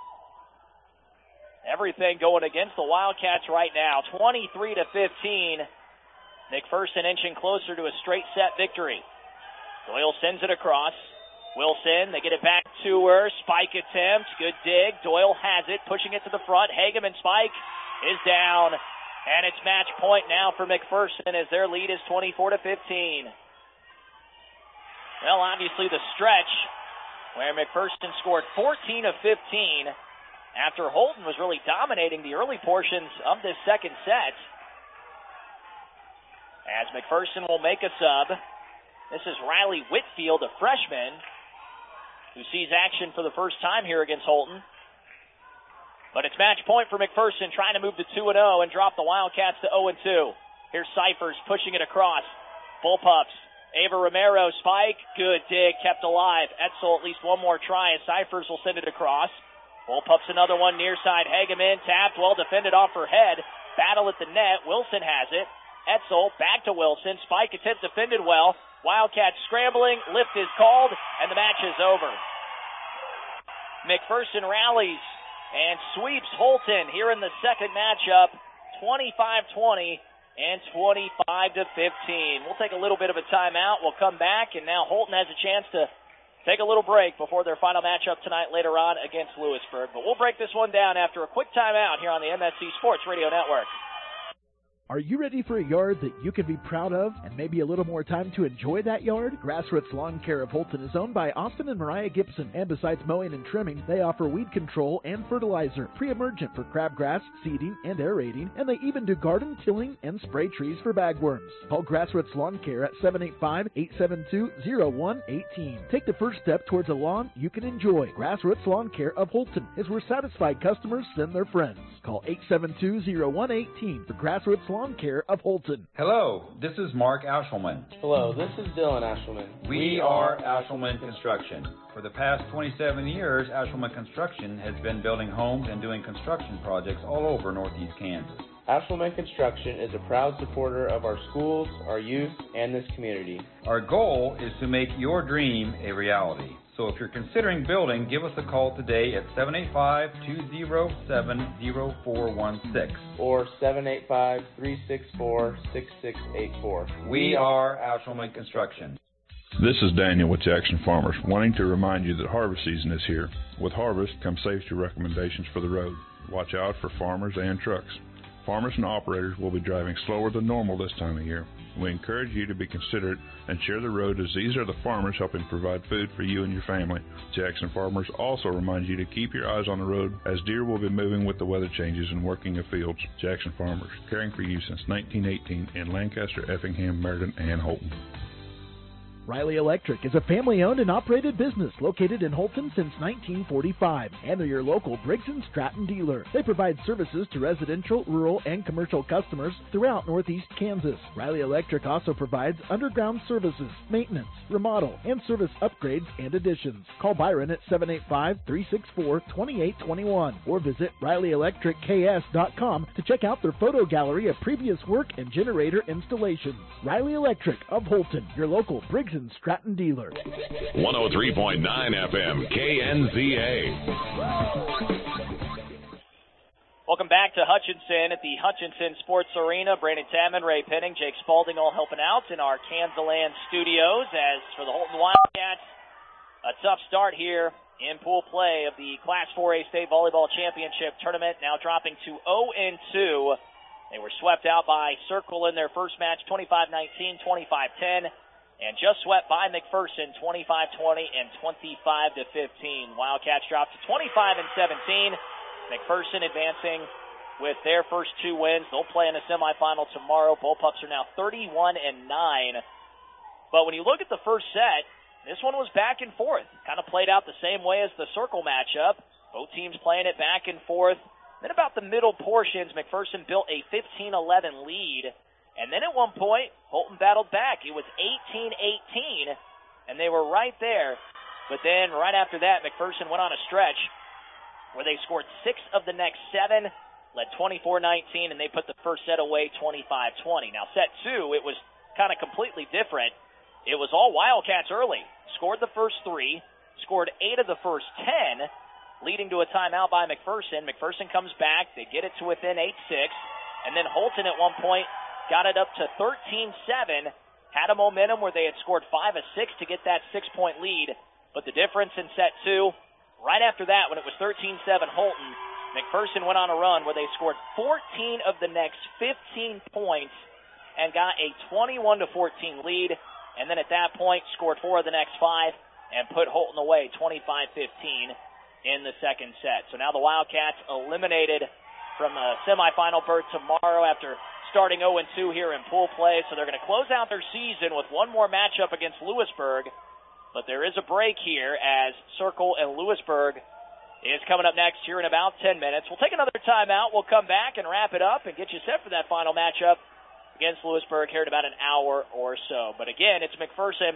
Everything going against the Wildcats right now. 23-15. McPherson inching closer to a straight set victory. Doyle sends it across. Wilson, they get it back to her. Spike attempt. Good dig. Doyle has it, pushing it to the front. Hageman spike is down. And it's match point now for McPherson as their lead is 24-15. Well, obviously the stretch where McPherson scored 14 of 15 after Holton was really dominating the early portions of this second set. As McPherson will make a sub. This is Riley Whitfield, a freshman, who sees action for the first time here against Holton. But it's match point for McPherson, trying to move to 2-0 and drop the Wildcats to 0-2. Here's Cyphers pushing it across. Bullpups. Ava Romero, spike. Good dig, kept alive. Etzel at least one more try as Cyphers will send it across. Bullpups another one near side. Hageman tapped, well defended off her head. Battle at the net. Wilson has it. Etzel back to Wilson. Spike attempt defended well. Wildcats scrambling. Lift is called, and the match is over. McPherson rallies and sweeps Holton here in the second matchup. 25-20 and 25-15. We'll take a little bit of a timeout. We'll come back, and now Holton has a chance to take a little break before their final matchup tonight later on against Lewisburg. But we'll break this one down after a quick timeout here on the MSC Sports Radio Network. Are you ready for a yard that you can be proud of and maybe a little more time to enjoy that yard? Grassroots Lawn Care of Holton is owned by Austin and Mariah Gibson, and besides mowing and trimming, they offer weed control and fertilizer, pre-emergent for crabgrass, seeding, and aerating, and they even do garden tilling and spray trees for bagworms. Call Grassroots Lawn Care at 785-872-0118. Take the first step towards a lawn you can enjoy. Grassroots Lawn Care of Holton is where satisfied customers send their friends. Call 872-0118 for Grassroots Lawn Care of Holton. Hello, this is Mark Ashelman. Hello, this is Dylan Ashelman. We are Ashelman Construction. For the past 27 years, Ashelman Construction has been building homes and doing construction projects all over northeast Kansas. Ashelman Construction is a proud supporter of our schools, our youth, and this community. Our goal is to make your dream a reality. So if you're considering building, give us a call today at 785-207-0416 or 785-364-6684. We are Ashelman Construction. This is Daniel with Jackson Farmers, wanting to remind you that harvest season is here. With harvest come safety recommendations for the road. Watch out for farmers and trucks. Farmers and operators will be driving slower than normal this time of year. We encourage you to be considerate and share the road, as these are the farmers helping provide food for you and your family. Jackson Farmers also reminds you to keep your eyes on the road, as deer will be moving with the weather changes and working the fields. Jackson Farmers, caring for you since 1918 in Lancaster, Effingham, Meriden, and Holton. Riley Electric is a family-owned and operated business located in Holton since 1945, and they're your local Briggs & Stratton dealer. They provide services to residential, rural, and commercial customers throughout northeast Kansas. Riley Electric also provides underground services, maintenance, remodel, and service upgrades and additions. Call Byron at 785-364-2821 or visit RileyElectricKS.com to check out their photo gallery of previous work and generator installations. Riley Electric of Holton, your local Briggs & Stratton dealer. 103.9 FM, KNZA. Welcome back to Hutchinson at the Hutchinson Sports Arena. Brandon Tamman, Ray Penning, Jake Spalding all helping out in our Kansaland studios. As for the Holton Wildcats, a tough start here in pool play of the Class 4A State Volleyball Championship Tournament, now dropping to 0-2. They were swept out by Circle in their first match, 25-19, 25-10, and just swept by McPherson, 25-20 and 25-15. Wildcats dropped to 25-17. McPherson advancing with their first two wins. They'll play in a semifinal tomorrow. Bullpups are now 31-9. But when you look at the first set, this one was back and forth. Kind of played out the same way as the Circle matchup. Both teams playing it back and forth. Then about the middle portions, McPherson built a 15-11 lead. And then at one point, Holton battled back. It was 18-18, and they were right there. But then right after that, McPherson went on a stretch where they scored 6 of the next 7, led 24-19, and they put the first set away 25-20. Now, set 2, it was kind of completely different. It was all Wildcats early. Scored the first 3, scored 8 of the first 10, leading to a timeout by McPherson. McPherson comes back. They get it to within 8-6. And then Holton at one point got it up to 13-7, had a momentum where they had scored 5 of 6 to get that 6-point lead. But the difference in set 2, right after that, when it was 13-7 Holton, McPherson went on a run where they scored 14 of the next 15 points and got a 21-14 lead. And then at that point, scored 4 of the next 5 and put Holton away 25-15 in the second set. So now the Wildcats eliminated from a semifinal berth tomorrow after starting 0-2 here in pool play. So they're going to close out their season with one more matchup against Lewisburg. But there is a break here as Circle and Lewisburg is coming up next here in about 10 minutes. We'll take another timeout. We'll come back and wrap it up and get you set for that final matchup against Lewisburg here in about an hour or so. But again, it's McPherson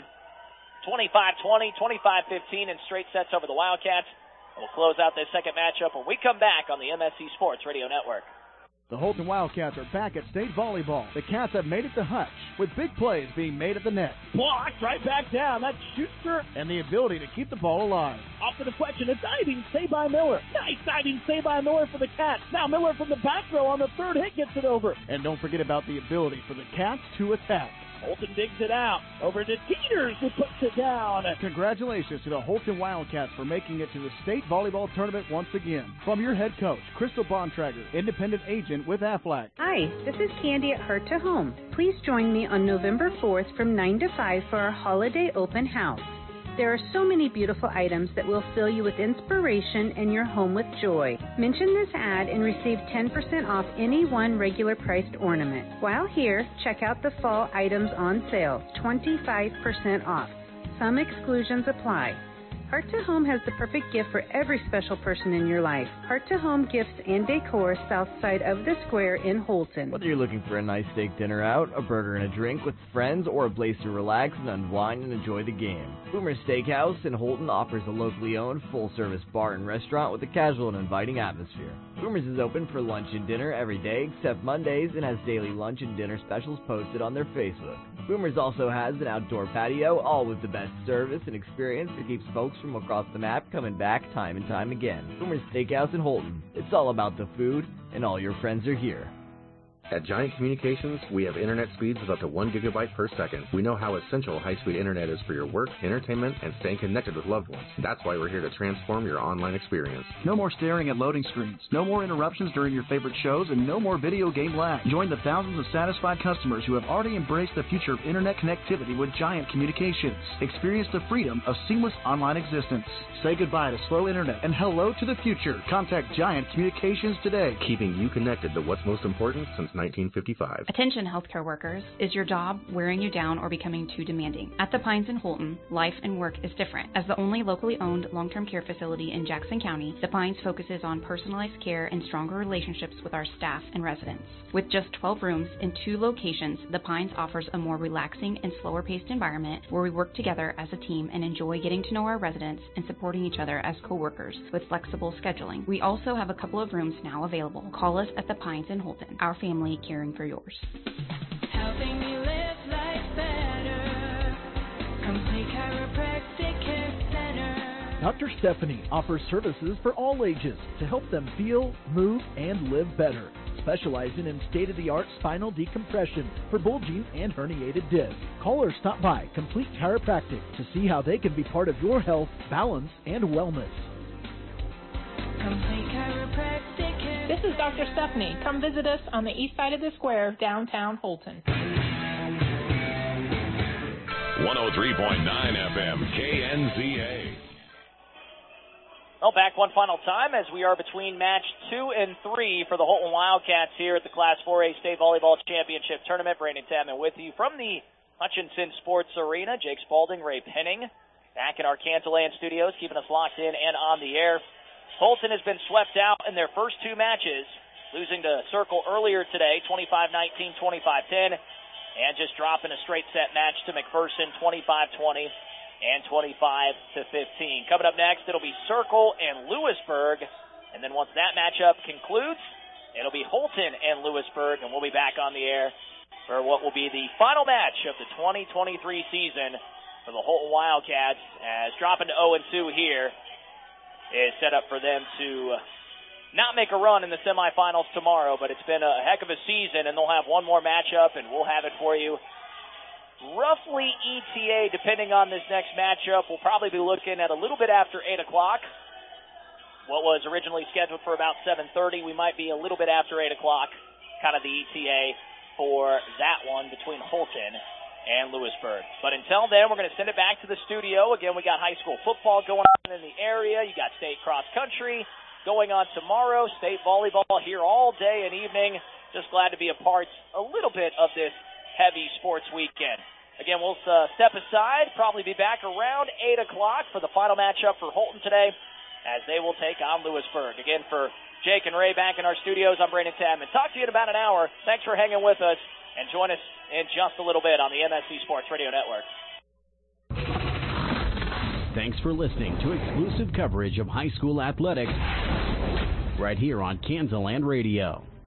25-20, 25-15 in straight sets over the Wildcats. We'll close out this second matchup when we come back on the MSC Sports Radio Network. The Holton Wildcats are back at state volleyball. The Cats have made it to Hutch, with big plays being made at the net. Blocked right back down. That shoots her. And the ability to keep the ball alive. Off the deflection, a diving save by Miller. Nice diving save by Miller for the Cats. Now Miller from the back row on the third hit gets it over. And don't forget about the ability for the Cats to attack. Holton digs it out. Over to Teeters, who puts it down. Congratulations to the Holton Wildcats for making it to the state volleyball tournament once again. From your head coach, Crystal Bontrager, independent agent with Aflac. Hi, this is Candy at Heart to Home. Please join me on November 4th from 9 to 5 for our holiday open house. There are so many beautiful items that will fill you with inspiration and your home with joy. Mention this ad and receive 10% off any one regular priced ornament. While here, check out the fall items on sale, 25% off. Some exclusions apply. Heart to Home has the perfect gift for every special person in your life. Heart to Home Gifts and Decor, south side of the square in Holton. Whether you're looking for a nice steak dinner out, a burger and a drink with friends, or a place to relax and unwind and enjoy the game, Boomer's Steakhouse in Holton offers a locally owned, full-service bar and restaurant with a casual and inviting atmosphere. Boomer's is open for lunch and dinner every day except Mondays and has daily lunch and dinner specials posted on their Facebook. Boomer's also has an outdoor patio, all with the best service and experience that keeps folks from across the map coming back time and time again. Boomer's Steakhouse in Holton. It's all about the food, and all your friends are here. At Giant Communications, we have internet speeds of up to 1 gigabyte per second. We know how essential high-speed internet is for your work, entertainment, and staying connected with loved ones. That's why we're here to transform your online experience. No more staring at loading screens, no more interruptions during your favorite shows, and no more video game lag. Join the thousands of satisfied customers who have already embraced the future of internet connectivity with Giant Communications. Experience the freedom of seamless online existence. Say goodbye to slow internet and hello to the future. Contact Giant Communications today. Keeping you connected to what's most important since 1955. Attention healthcare workers, is your job wearing you down or becoming too demanding? At the Pines in Holton, life and work is different. As the only locally owned long-term care facility in Jackson County, the Pines focuses on personalized care and stronger relationships with our staff and residents. With just 12 rooms in 2 locations, the Pines offers a more relaxing and slower-paced environment where we work together as a team and enjoy getting to know our residents and supporting each other as co-workers with flexible scheduling. We also have a couple of rooms now available. Call us at the Pines in Holton. Our family caring for yours. Helping me live life better. Complete Chiropractic Care Center. Dr. Stephanie offers services for all ages to help them feel, move, and live better. Specializing in state-of-the-art spinal decompression for bulging and herniated discs. Call or stop by Complete Chiropractic to see how they can be part of your health, balance, and wellness. Complete Chiropractic Care. This is Dr. Stephanie. Come visit us on the east side of the square, downtown Holton. 103.9 FM, KNZA. Well, back one final time as we are between match 2 and 3 for the Holton Wildcats here at the Class 4A State Volleyball Championship Tournament. Brandon Tapman with you from the Hutchinson Sports Arena. Jake Spalding, Ray Penning back in our Cantaland studios, keeping us locked in and on the air. Holton has been swept out in their first 2 matches, losing to Circle earlier today, 25-19, 25-10, and just dropping a straight set match to McPherson, 25-20. And 25-15. Coming up next, it'll be Circle and Lewisburg. And then once that matchup concludes, it'll be Holton and Lewisburg. And we'll be back on the air for what will be the final match of the 2023 season for the Holton Wildcats. As dropping to 0-2 here is set up for them to not make a run in the semifinals tomorrow. But it's been a heck of a season, and they'll have one more matchup, and we'll have it for you. Roughly ETA, depending on this next matchup, we'll probably be looking at a little bit after 8 o'clock. What was originally scheduled for about 7:30, we might be a little bit after 8 o'clock, kind of the ETA for that one between Holton and Lewisburg. But until then, we're going to send it back to the studio. Again, we got high school football going on in the area. You got state cross country going on tomorrow, state volleyball here all day and evening. Just glad to be a part a little bit of this heavy sports weekend. Again, we'll step aside, probably be back around 8 o'clock for the final matchup for Holton today, as they will take on Lewisburg. Again, for Jake and Ray back in our studios, I'm Brandon Tapman. Talk to you in about an hour. Thanks for hanging with us, and join us in just a little bit on the MSC Sports Radio Network. Thanks for listening to exclusive coverage of high school athletics right here on Kansaland Radio.